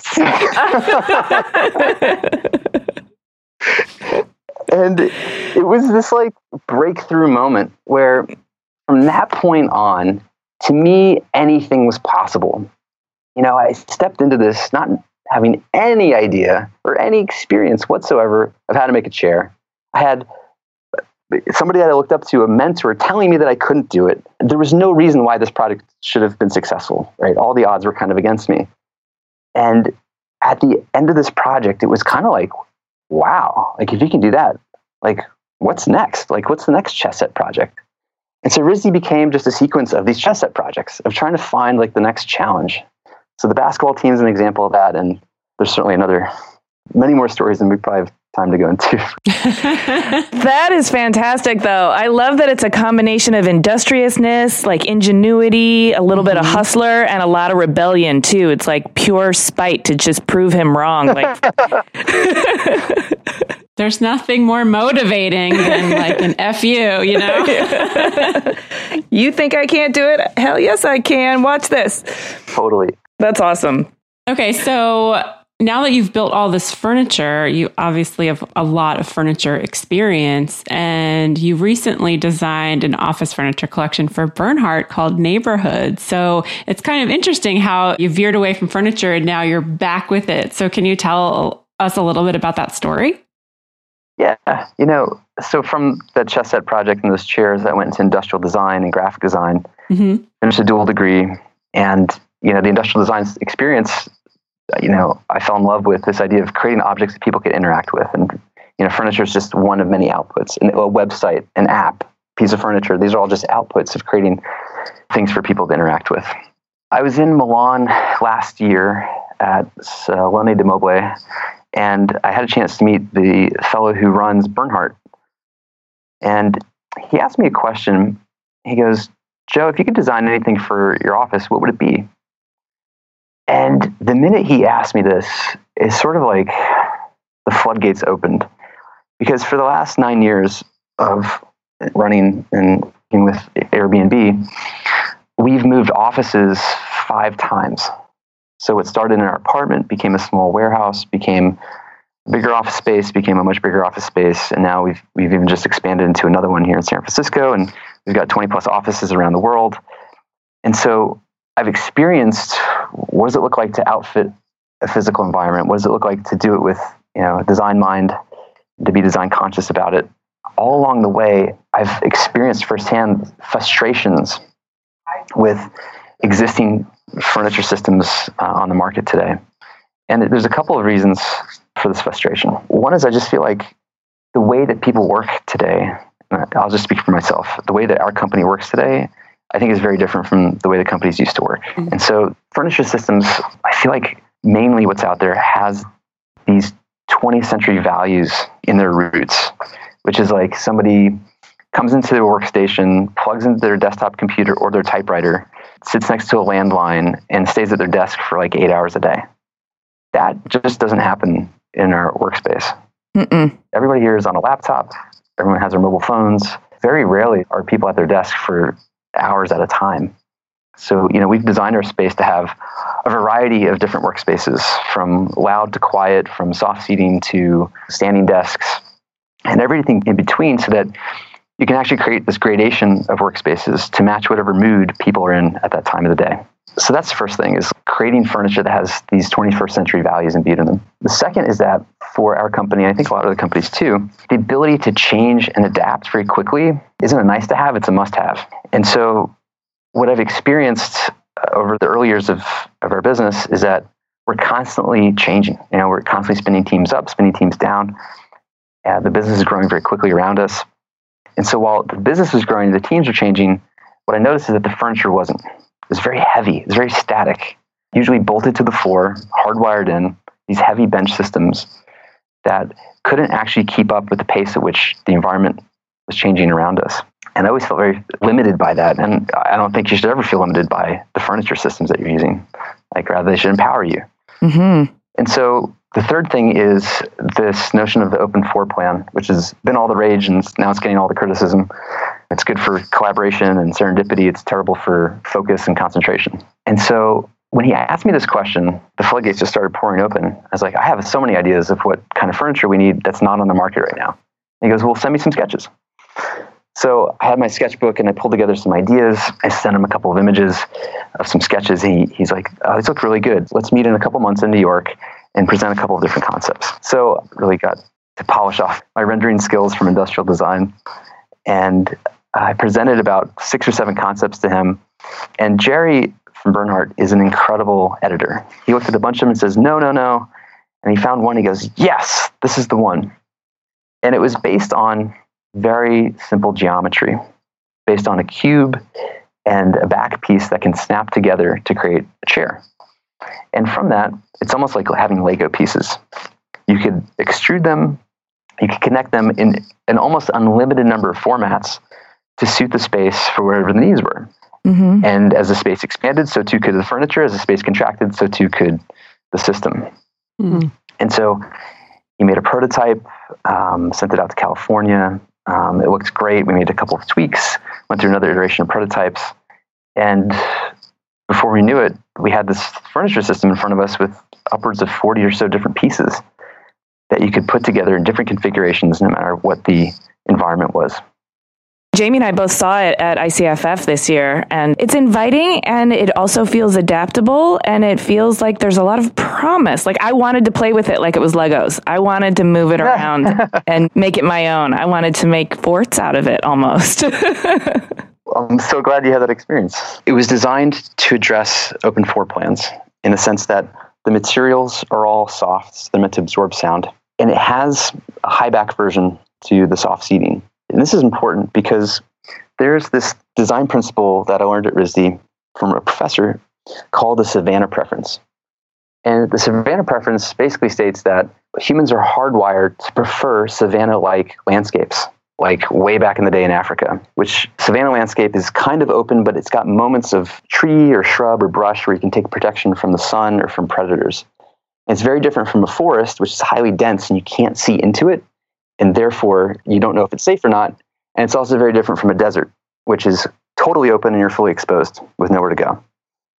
E: And it was this like breakthrough moment where from that point on, to me, anything was possible. You know, I stepped into this not having any idea or any experience whatsoever of how to make a chair. I had somebody that I looked up to, a mentor, telling me that I couldn't do it. There was no reason why this project should have been successful, right? All the odds were kind of against me. And at the end of this project, it was kind of like, wow, like if you can do that, like what's next? Like what's the next chess set project? And so R I S D became just a sequence of these chess set projects of trying to find like the next challenge. So the basketball team is an example of that. And there's certainly another, many more stories than we probably have time to go into.
G: That is fantastic, though. I love that it's a combination of industriousness, like ingenuity, a little mm-hmm. bit of hustler, and a lot of rebellion, too. It's like pure spite to just prove him wrong. Like,
F: there's nothing more motivating than like an F you, you know?
G: You think I can't do it? Hell yes, I can. Watch this.
E: Totally.
G: That's awesome.
F: Okay, so now that you've built all this furniture, you obviously have a lot of furniture experience, and you recently designed an office furniture collection for Bernhardt called Neighborhood. So it's kind of interesting how you veered away from furniture and now you're back with it. So can you tell us a little bit about that story?
E: Yeah, you know, so from the chess set project and those chairs, I went into industrial design and graphic design, mm-hmm. finished a dual degree, and, you know, the industrial design experience, you know, I fell in love with this idea of creating objects that people could interact with. And, you know, furniture is just one of many outputs. And a website, an app, piece of furniture, these are all just outputs of creating things for people to interact with. I was in Milan last year at Salone di Mobile, and I had a chance to meet the fellow who runs Bernhardt. And he asked me a question. He goes, Joe, if you could design anything for your office, what would it be? And the minute he asked me this, it's sort of like the floodgates opened. Because for the last nine years of running and working with Airbnb, we've moved offices five times. So it started in our apartment, became a small warehouse, became a bigger office space, became a much bigger office space, and now we've we've even just expanded into another one here in San Francisco, and we've got twenty plus offices around the world. And so I've experienced what does it look like to outfit a physical environment? What does it look like to do it with, you know, a design mind, to be design conscious about it? All along the way, I've experienced firsthand frustrations with existing furniture systems uh, on the market today. And there's a couple of reasons for this frustration. One is I just feel like the way that people work today, I'll just speak for myself, the way that our company works today, I think is very different from the way the companies used to work. Mm-hmm. And so furniture systems, I feel like mainly what's out there has these twentieth century values in their roots, which is like somebody comes into their workstation, plugs into their desktop computer or their typewriter, sits next to a landline, and stays at their desk for like eight hours a day. That just doesn't happen in our workspace. Mm-mm. Everybody here is on a laptop. Everyone has their mobile phones. Very rarely are people at their desk for hours at a time. So, you know, we've designed our space to have a variety of different workspaces, from loud to quiet, from soft seating to standing desks, and everything in between, so that you can actually create this gradation of workspaces to match whatever mood people are in at that time of the day. So that's the first thing, is creating furniture that has these twenty-first century values imbued in them. The second is that for our company, and I think a lot of other companies too, the ability to change and adapt very quickly isn't a nice to have, it's a must have. And so what I've experienced over the early years of, of our business is that we're constantly changing. You know, we're constantly spinning teams up, spinning teams down. Uh, the business is growing very quickly around us. And so while the business is growing, the teams are changing, what I noticed is that the furniture wasn't. It was very heavy. It was very static, usually bolted to the floor, hardwired in, these heavy bench systems that couldn't actually keep up with the pace at which the environment was changing around us. And I always felt very limited by that. And I don't think you should ever feel limited by the furniture systems that you're using. Like, rather, they should empower you. Mm-hmm. And so the third thing is this notion of the open floor plan, which has been all the rage, and now it's getting all the criticism. It's good for collaboration and serendipity. It's terrible for focus and concentration. And so when he asked me this question, the floodgates just started pouring open. I was like, I have so many ideas of what kind of furniture we need that's not on the market right now. And he goes, well, send me some sketches. So I had my sketchbook and I pulled together some ideas. I sent him a couple of images of some sketches. He, he's like, oh, these look really good. Let's meet in a couple months in New York and present a couple of different concepts. So really got to polish off my rendering skills from industrial design. And I presented about six or seven concepts to him. And Jerry from Bernhardt is an incredible editor. He looked at a bunch of them and says, no, no, no. And he found one. He goes, yes, this is the one. And it was based on very simple geometry, based on a cube and a back piece that can snap together to create a chair. And from that, it's almost like having Lego pieces. You could extrude them, you could connect them in an almost unlimited number of formats to suit the space for wherever the needs were. Mm-hmm. And as the space expanded, so too could the furniture. As the space contracted, so too could the system. Mm-hmm. And so he made a prototype, um, sent it out to California. Um, it looked great. We made a couple of tweaks, went through another iteration of prototypes. And before we knew it, we had this furniture system in front of us with upwards of forty or so different pieces that you could put together in different configurations no matter what the environment was.
G: Jamie and I both saw it at I C F F this year, and it's inviting, and it also feels adaptable, and it feels like there's a lot of promise. Like, I wanted to play with it like it was Legos. I wanted to move it around and make it my own. I wanted to make forts out of it almost.
E: I'm so glad you had that experience. It was designed to address open floor plans in the sense that the materials are all soft. They're meant to absorb sound. And it has a high back version to the soft seating. And this is important because there's this design principle that I learned at R I S D from a professor called the Savannah preference. And the Savannah preference basically states that humans are hardwired to prefer savanna-like landscapes, like way back in the day in Africa, which savanna landscape is kind of open, but it's got moments of tree or shrub or brush where you can take protection from the sun or from predators. And it's very different from a forest, which is highly dense and you can't see into it. And therefore, you don't know if it's safe or not. And it's also very different from a desert, which is totally open and you're fully exposed with nowhere to go.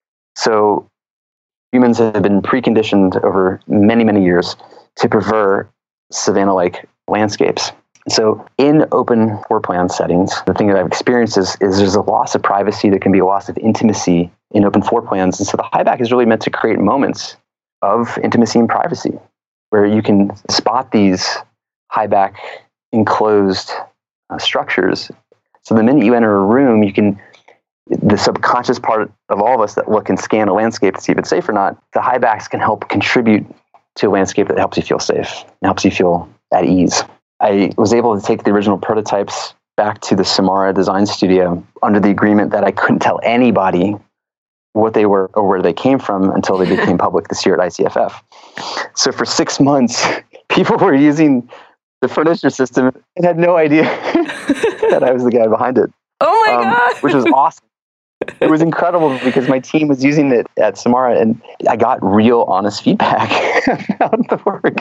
E: So humans have been preconditioned over many, many years to prefer savanna-like landscapes. So in open floor plan settings, the thing that I've experienced is, is there's a loss of privacy. There can be a loss of intimacy in open floor plans. And so the high back is really meant to create moments of intimacy and privacy where you can spot these high back enclosed uh, structures. So the minute you enter a room, you can, the subconscious part of all of us that look and scan a landscape to see if it's safe or not, the high backs can help contribute to a landscape that helps you feel safe and helps you feel at ease. I was able to take the original prototypes back to the Samara design studio under the agreement that I couldn't tell anybody what they were or where they came from until they became public this year at I C F F. So for six months, people were using the furniture system and had no idea that I was the guy behind it.
G: Oh my um, God.
E: Which was awesome. It was incredible because my team was using it at Samara and I got real honest feedback about the work.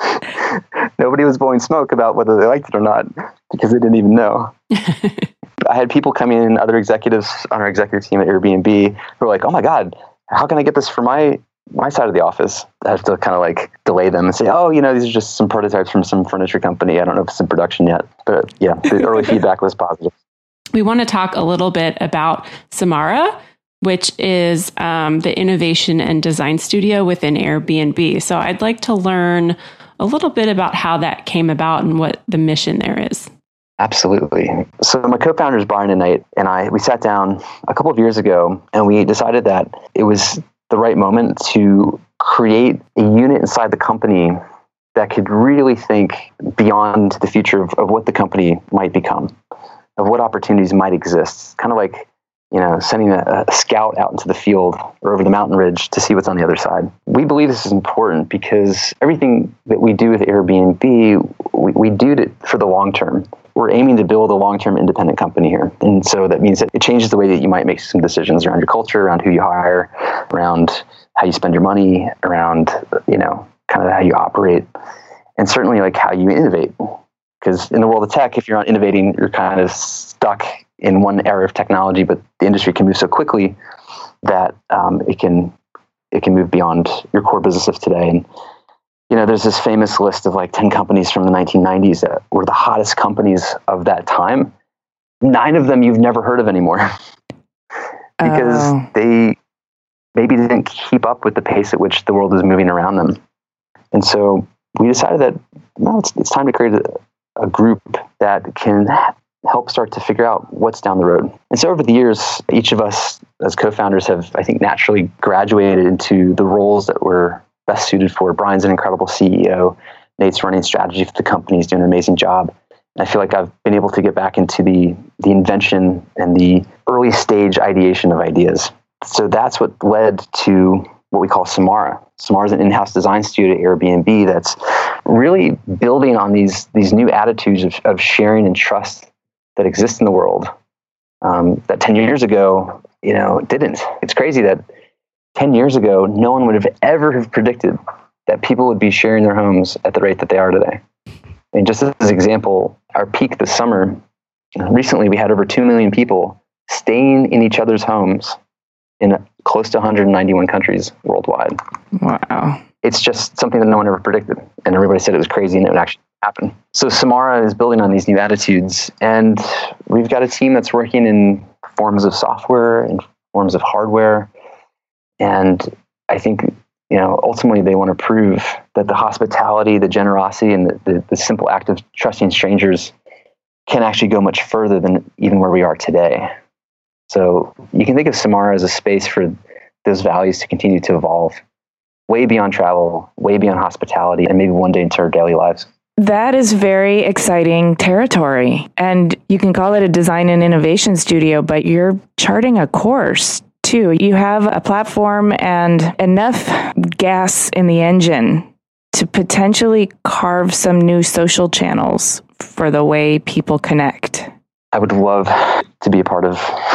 E: Nobody was blowing smoke about whether they liked it or not because they didn't even know. I had people come in, other executives on our executive team at Airbnb who were like, oh my God, how can I get this for my my side of the office? I have to kind of like delay them and say, oh, you know, these are just some prototypes from some furniture company. I don't know if it's in production yet. But yeah, the early feedback was positive.
F: We want to talk a little bit about Samara, which is um, the innovation and design studio within Airbnb. So I'd like to learn a little bit about how that came about and what the mission there is.
E: Absolutely. So my co-founders, Brian and Knight, and I, we sat down a couple of years ago and we decided that it was the right moment to create a unit inside the company that could really think beyond the future of, of what the company might become, of what opportunities might exist. Kind of like, you know, sending a, a scout out into the field or over the mountain ridge to see what's on the other side. We believe this is important because everything that we do with Airbnb, we, we do it for the long term. We're aiming to build a long-term independent company here. And so that means that it changes the way that you might make some decisions around your culture, around who you hire, around how you spend your money, around, you know, kind of how you operate, and certainly like how you innovate. Because in the world of tech, if you're not innovating, you're kind of stuck in one area of technology, but the industry can move so quickly that um, it can it can move beyond your core business of today. And you know, there's this famous list of like ten companies from the nineteen nineties that were the hottest companies of that time. Nine of them you've never heard of anymore because oh. they maybe didn't keep up with the pace at which the world is moving around them. And so we decided that no, it's, it's time to create a, a group that can help start to figure out what's down the road. And so over the years, each of us as co-founders have, I think, naturally graduated into the roles that we're best suited for. Brian's an incredible C E O. Nate's running strategy for the company. He's doing an amazing job. And I feel like I've been able to get back into the, the invention and the early stage ideation of ideas. So that's what led to what we call Samara. Samara is an in-house design studio at Airbnb that's really building on these, these new attitudes of, of sharing and trust that exist in the world um, that ten years ago, you know, didn't. It's crazy that ten years ago, no one would have ever have predicted that people would be sharing their homes at the rate that they are today. And just as an example, our peak this summer, recently we had over two million people staying in each other's homes in close to one hundred ninety-one countries worldwide.
G: Wow.
E: It's just something that no one ever predicted. And everybody said it was crazy and it would actually happen. So Samara is building on these new attitudes. And we've got a team that's working in forms of software and forms of hardware. And I think, you know, ultimately they want to prove that the hospitality, the generosity, and the, the, the simple act of trusting strangers can actually go much further than even where we are today. So you can think of Samara as a space for those values to continue to evolve way beyond travel, way beyond hospitality, and maybe one day into our daily lives.
G: That is very exciting territory. And you can call it a design and innovation studio, but you're charting a course too. You have a platform and enough gas in the engine to potentially carve some new social channels for the way people connect.
E: I would love to be a part of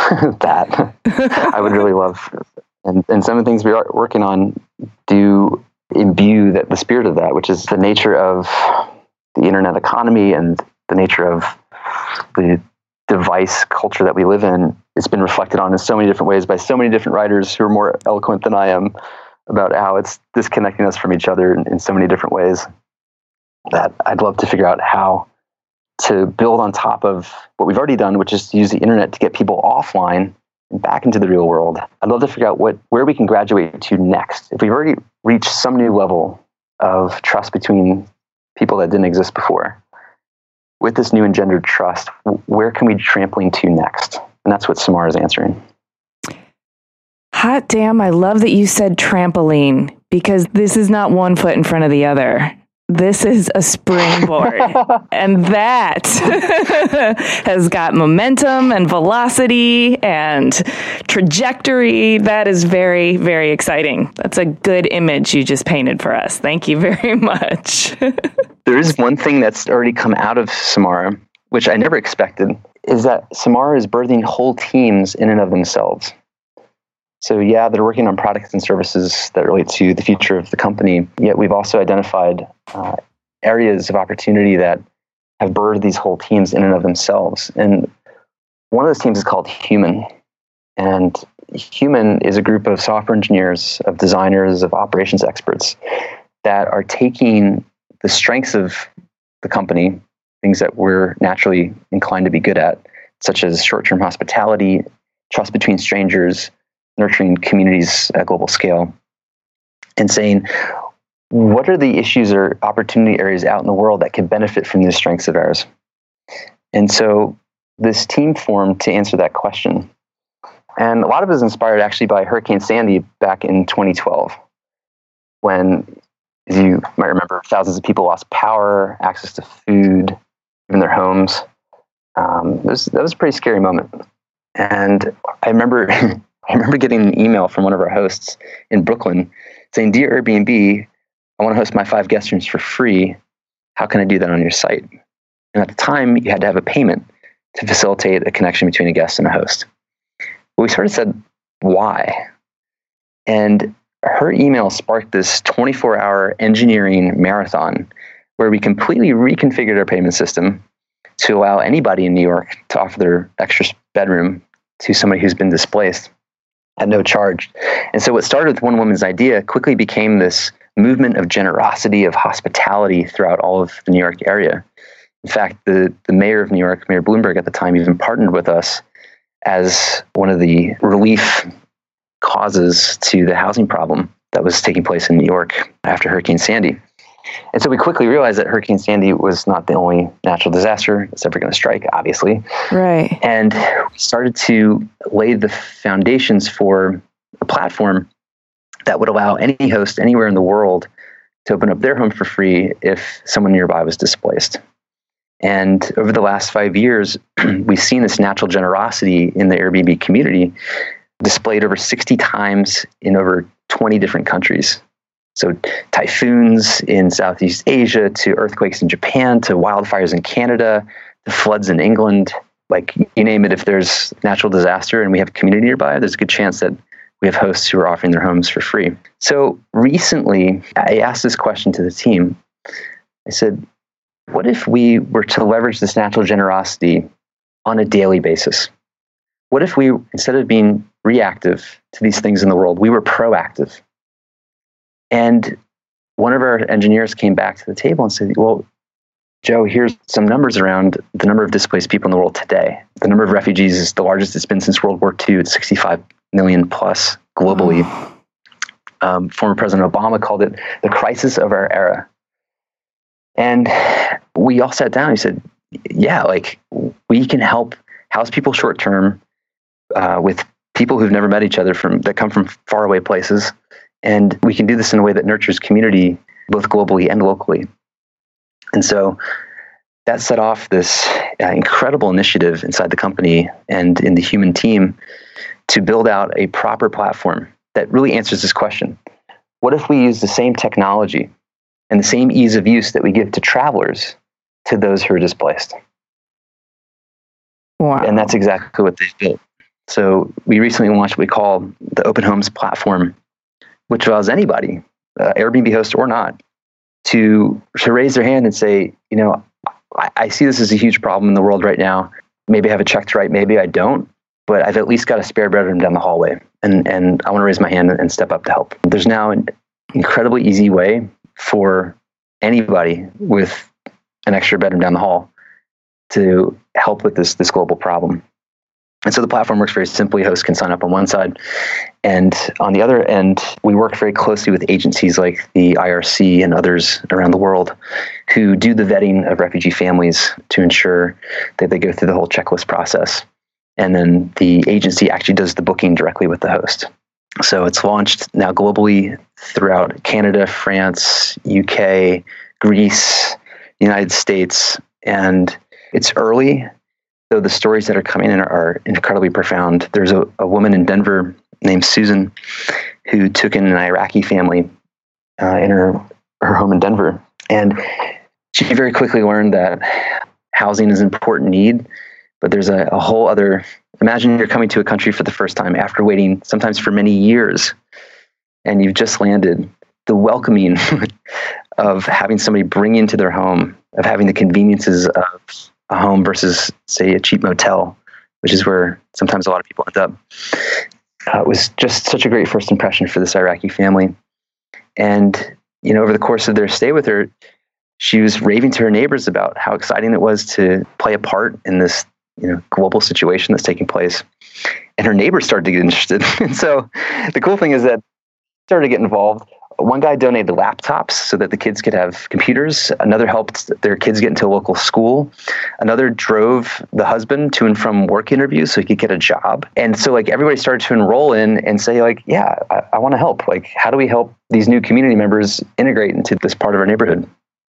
E: that. I would really love, and, and some of the things we are working on do imbue that the spirit of that, which is the nature of the internet economy and the nature of the device culture that we live in. It's been reflected on in so many different ways by so many different writers who are more eloquent than I am about how it's disconnecting us from each other in, in so many different ways that I'd love to figure out how to build on top of what we've already done, which is to use the internet to get people offline and back into the real world. I'd love to figure out what where we can graduate to next. If we've already reached some new level of trust between people that didn't exist before, with this new engendered trust, where can we trampoline to next? And that's what Samara is answering.
G: Hot damn, I love that you said trampoline, because this is not one foot in front of the other. This is a springboard. And that has got momentum and velocity and trajectory. That is very, very exciting. That's a good image you just painted for us. Thank you very much.
E: There is one thing that's already come out of Samara, which I never expected, is that Samara is birthing whole teams in and of themselves. So yeah, they're working on products and services that relate to the future of the company, yet we've also identified uh, areas of opportunity that have birthed these whole teams in and of themselves. And one of those teams is called Human. And Human is a group of software engineers, of designers, of operations experts that are taking the strengths of the company, things that we're naturally inclined to be good at, such as short-term hospitality, trust between strangers, nurturing communities at global scale, and saying, what are the issues or opportunity areas out in the world that can benefit from these strengths of ours? And so this team formed to answer that question. And a lot of it was inspired actually by Hurricane Sandy back in twenty twelve, when, as you might remember, thousands of people lost power, access to food, even their homes. Um, it was, that was a pretty scary moment. And I remember I remember getting an email from one of our hosts in Brooklyn saying, "Dear Airbnb, I want to host my five guest rooms for free. How can I do that on your site?" And at the time, you had to have a payment to facilitate a connection between a guest and a host. But we sort of said, why? And her email sparked this twenty-four hour engineering marathon where we completely reconfigured our payment system to allow anybody in New York to offer their extra bedroom to somebody who's been displaced at no charge. And so what started with one woman's idea quickly became this movement of generosity, of hospitality throughout all of the New York area. In fact, the, the mayor of New York, Mayor Bloomberg at the time, even partnered with us as one of the relief causes to the housing problem that was taking place in New York after Hurricane Sandy. And so we quickly realized that Hurricane Sandy was not the only natural disaster that's ever going to strike, obviously.
G: Right.
E: And we started to lay the foundations for a platform that would allow any host anywhere in the world to open up their home for free if someone nearby was displaced. And over the last five years, we've seen this natural generosity in the Airbnb community displayed over sixty times in over twenty different countries. So typhoons in Southeast Asia, to earthquakes in Japan, to wildfires in Canada, to floods in England. Like, you name it, if there's natural disaster and we have a community nearby, there's a good chance that we have hosts who are offering their homes for free. So recently, I asked this question to the team. I said, what if we were to leverage this natural generosity on a daily basis? What if we, instead of being reactive to these things in the world, we were proactive? And one of our engineers came back to the table and said, well, Joe, here's some numbers around the number of displaced people in the world today. The number of refugees is the largest it's been since World War Two. It's sixty-five million plus globally. Oh. Um, former President Obama called it the crisis of our era. And we all sat down and said, yeah, like, we can help house people short term uh, with people who've never met each other from that come from faraway places. And we can do this in a way that nurtures community, both globally and locally. And so that set off this uh, incredible initiative inside the company and in the human team to build out a proper platform that really answers this question. What if we use the same technology and the same ease of use that we give to travelers to those who are displaced?
G: Wow.
E: And that's exactly what they've built. So we recently launched what we call the Open Homes platform, which allows anybody, uh, Airbnb host or not, to, to raise their hand and say, you know, I, I see this as a huge problem in the world right now. Maybe I have it checked right, maybe I don't, but I've at least got a spare bedroom down the hallway, and, and I want to raise my hand and step up to help. There's now an incredibly easy way for anybody with an extra bedroom down the hall to help with this, this global problem. And so the platform works very simply. Hosts can sign up on one side. And on the other end, we work very closely with agencies like the I R C and others around the world who do the vetting of refugee families to ensure that they go through the whole checklist process. And then the agency actually does the booking directly with the host. So it's launched now globally throughout Canada, France, U K, Greece, United States. And it's early. So the stories that are coming in are, are incredibly profound. There's a, a woman in Denver named Susan who took in an Iraqi family uh, in her, her home in Denver. And she very quickly learned that housing is an important need, but there's a, a whole other, imagine you're coming to a country for the first time after waiting sometimes for many years, and you've just landed. The welcoming of having somebody bring into their home, of having the conveniences of a home versus, say, a cheap motel, which is where sometimes a lot of people end up. Uh, it was just such a great first impression for this Iraqi family. And, you know, over the course of their stay with her, she was raving to her neighbors about how exciting it was to play a part in this, you know, global situation that's taking place. And her neighbors started to get interested. And so the cool thing is that they started to get involved. One guy donated laptops so that the kids could have computers. Another helped their kids get into a local school. Another drove the husband to and from work interviews so he could get a job. And so, like, everybody started to enroll in and say, like, yeah, I, I want to help. Like, how do we help these new community members integrate into this part of our neighborhood?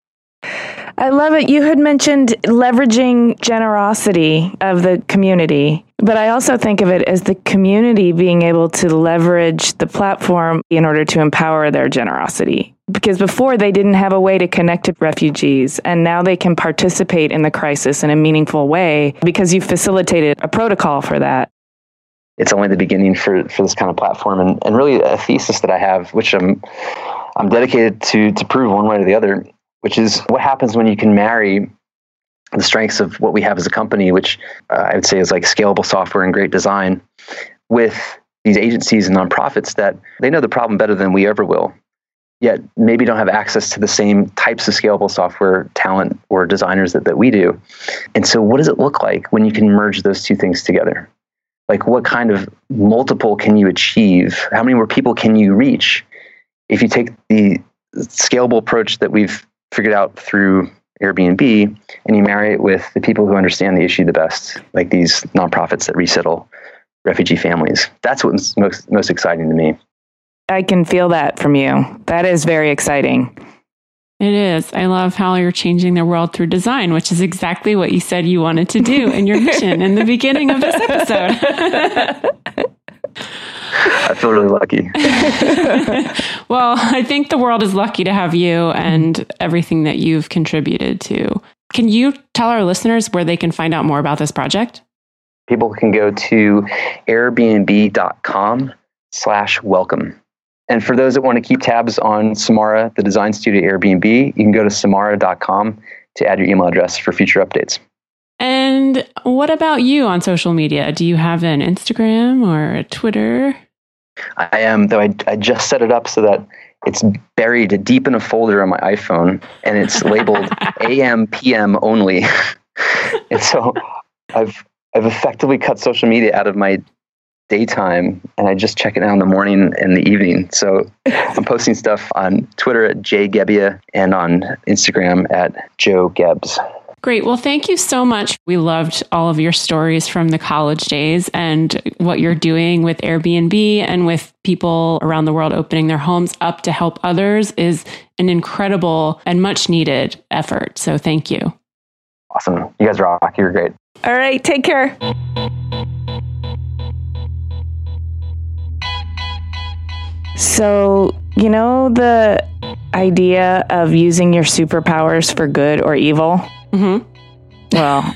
G: I love it. You had mentioned leveraging generosity of the community, but I also think of it as the community being able to leverage the platform in order to empower their generosity. Because before they didn't have a way to connect to refugees, and now they can participate in the crisis in a meaningful way because you facilitated a protocol for that.
E: It's only the beginning for, for this kind of platform, and, and really a thesis that I have, which I'm I'm dedicated to to prove one way or the other, which is what happens when you can marry the strengths of what we have as a company, which uh, I would say is like scalable software and great design, with these agencies and nonprofits that they know the problem better than we ever will, yet maybe don't have access to the same types of scalable software talent or designers that, that we do. And so what does it look like when you can merge those two things together? Like, what kind of multiple can you achieve? How many more people can you reach if you take the scalable approach that we've figured out through Airbnb, and you marry it with the people who understand the issue the best, like these nonprofits that resettle refugee families. That's what's most most exciting to me.
G: I can feel that from you. That is very exciting.
F: It is. I love how you're changing the world through design, which is exactly what you said you wanted to do in your mission in the beginning of this episode.
E: I feel really lucky.
F: Well, I think the world is lucky to have you and everything that you've contributed to. Can you tell our listeners where they can find out more about this project?
E: People can go to airbnb.com slash welcome. And for those that want to keep tabs on Samara, the design studio Airbnb, you can go to samara dot com to add your email address for future updates.
F: And what about you on social media? Do you have an Instagram or a Twitter?
E: I am, though I, I just set it up so that it's buried deep in a folder on my iPhone, and it's labeled A M P M only. And so I've I've effectively cut social media out of my daytime, and I just check it out in the morning and the evening. So I'm posting stuff on Twitter at J Gebbia and on Instagram at Joe Gebbs.
F: Great. Well, thank you so much. We loved all of your stories from the college days and what you're doing with Airbnb and with people around the world opening their homes up to help others is an incredible and much needed effort. So thank you.
E: Awesome. You guys rock. You're great.
G: All right. Take care. So, you know, the idea of using your superpowers for good or evil?
F: Mm-hmm.
G: Well,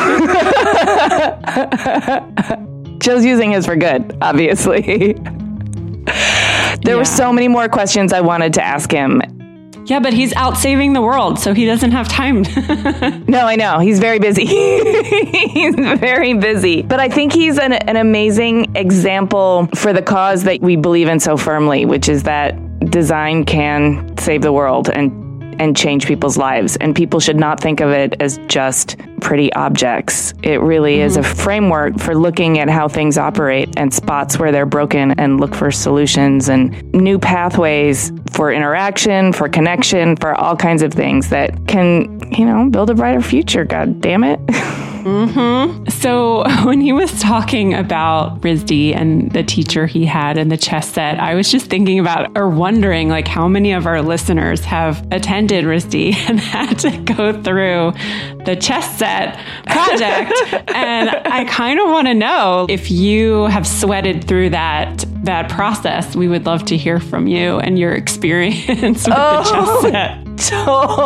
G: Joe's using his for good, obviously. There yeah. were so many more questions I wanted to ask him.
F: Yeah, but he's out saving the world, so he doesn't have time.
G: No, I know. He's very busy. He's very busy. But I think he's an, an amazing example for the cause that we believe in so firmly, which is that design can save the world and and change people's lives. And people should not think of it as just pretty objects. It really mm-hmm. is a framework for looking at how things operate and spots where they're broken and look for solutions and new pathways for interaction, for connection, for all kinds of things that can, you know, build a brighter future. God damn it.
F: Mm-hmm. So when he was talking about R I S D and the teacher he had in the chess set, I was just thinking about or wondering like how many of our listeners have attended R I S D and had to go through the chess set project. And I kind of want to know if you have sweated through that that process. We would love to hear from you and your experience with
G: oh,
F: the chess set.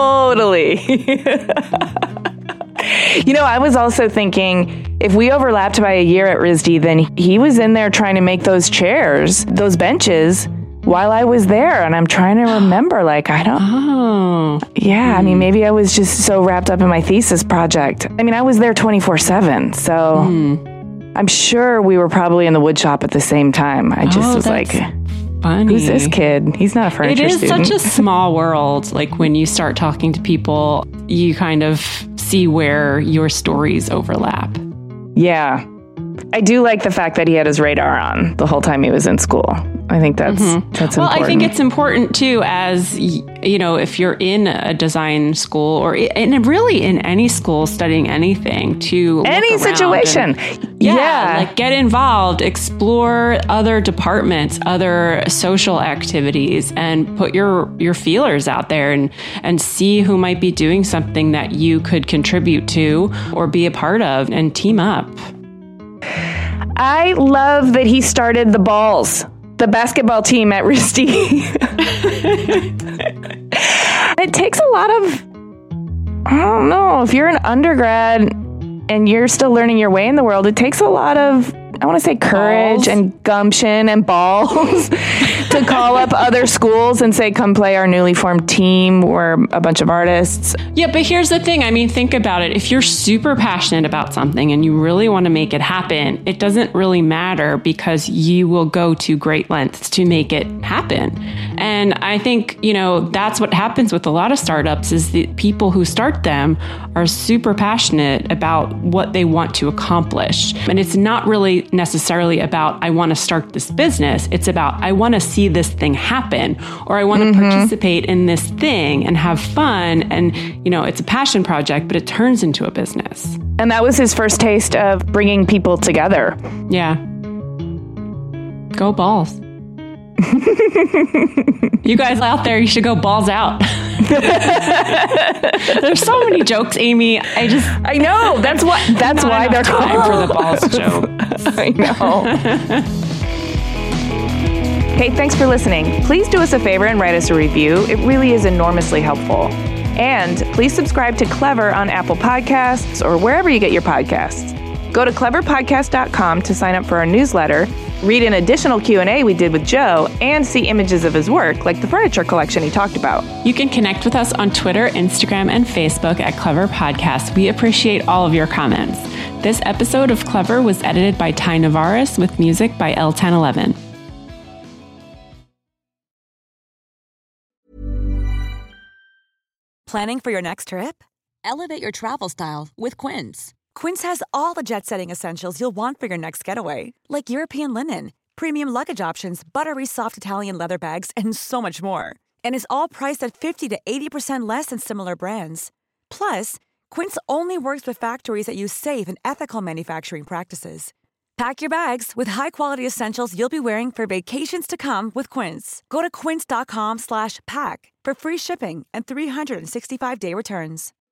G: Totally. You know, I was also thinking if we overlapped by a year at R I S D, then he was in there trying to make those chairs, those benches while I was there. And I'm trying to remember, like, I don't,
F: oh.
G: yeah, mm. I mean, maybe I was just so wrapped up in my thesis project. I mean, I was there twenty-four seven. So mm. I'm sure we were probably in the wood shop at the same time. I just
F: oh,
G: was like,
F: funny.
G: Who's this kid? He's not a furniture
F: student. It is
G: student.
F: such a small world. Like when you start talking to people, you kind of see where your stories overlap.
G: Yeah. I do like the fact that he had his radar on the whole time he was in school. I think that's
F: mm-hmm.
G: that's
F: well,
G: important.
F: I think it's important too, as you know, if you're in a design school or in really in any school studying anything, to
G: any situation,
F: and, yeah,
G: yeah,
F: like get involved, explore other departments, other social activities, and put your your feelers out there and and see who might be doing something that you could contribute to or be a part of, and team up.
G: I love that he started the balls. The basketball team at R I S D. It takes a lot of, I don't know, if you're an undergrad and you're still learning your way in the world, it takes a lot of, I want to say courage balls. and gumption and balls to call up other schools and say, come play our newly formed team. We're a bunch of artists.
F: Yeah, but here's the thing. I mean, think about it. If you're super passionate about something and you really want to make it happen, it doesn't really matter because you will go to great lengths to make it happen. And I think, you know, that's what happens with a lot of startups is the people who start them are super passionate about what they want to accomplish. And it's not really necessarily about, I want to start this business. It's about, I want to see this thing happen, or I want to mm-hmm. participate in this thing and have fun. And, you know, it's a passion project, but it turns into a business.
G: And that was his first taste of bringing people together.
F: Yeah. Go balls. You guys out there, you should go balls out. There's so many jokes, Amy. I just
G: I know. That's what that's why they're
F: time
G: called.
F: for the balls joke.
G: I know. Hey, thanks for listening. Please do us a favor and write us a review. It really is enormously helpful. And please subscribe to Clever on Apple Podcasts or wherever you get your podcasts. Go to clever podcast dot com to sign up for our newsletter, read an additional Q and A we did with Joe, and see images of his work, like the furniture collection he talked about.
F: You can connect with us on Twitter, Instagram, and Facebook at Clever Podcast. We appreciate all of your comments. This episode of Clever was edited by Ty Navarez with music by L ten eleven.
I: Planning for your next trip? Elevate your travel style with Quince. Quince has all the jet-setting essentials you'll want for your next getaway, like European linen, premium luggage options, buttery soft Italian leather bags, and so much more. And is all priced at fifty to eighty percent less than similar brands. Plus, Quince only works with factories that use safe and ethical manufacturing practices. Pack your bags with high-quality essentials you'll be wearing for vacations to come with Quince. Go to quince dot com slash pack for free shipping and three sixty-five day returns.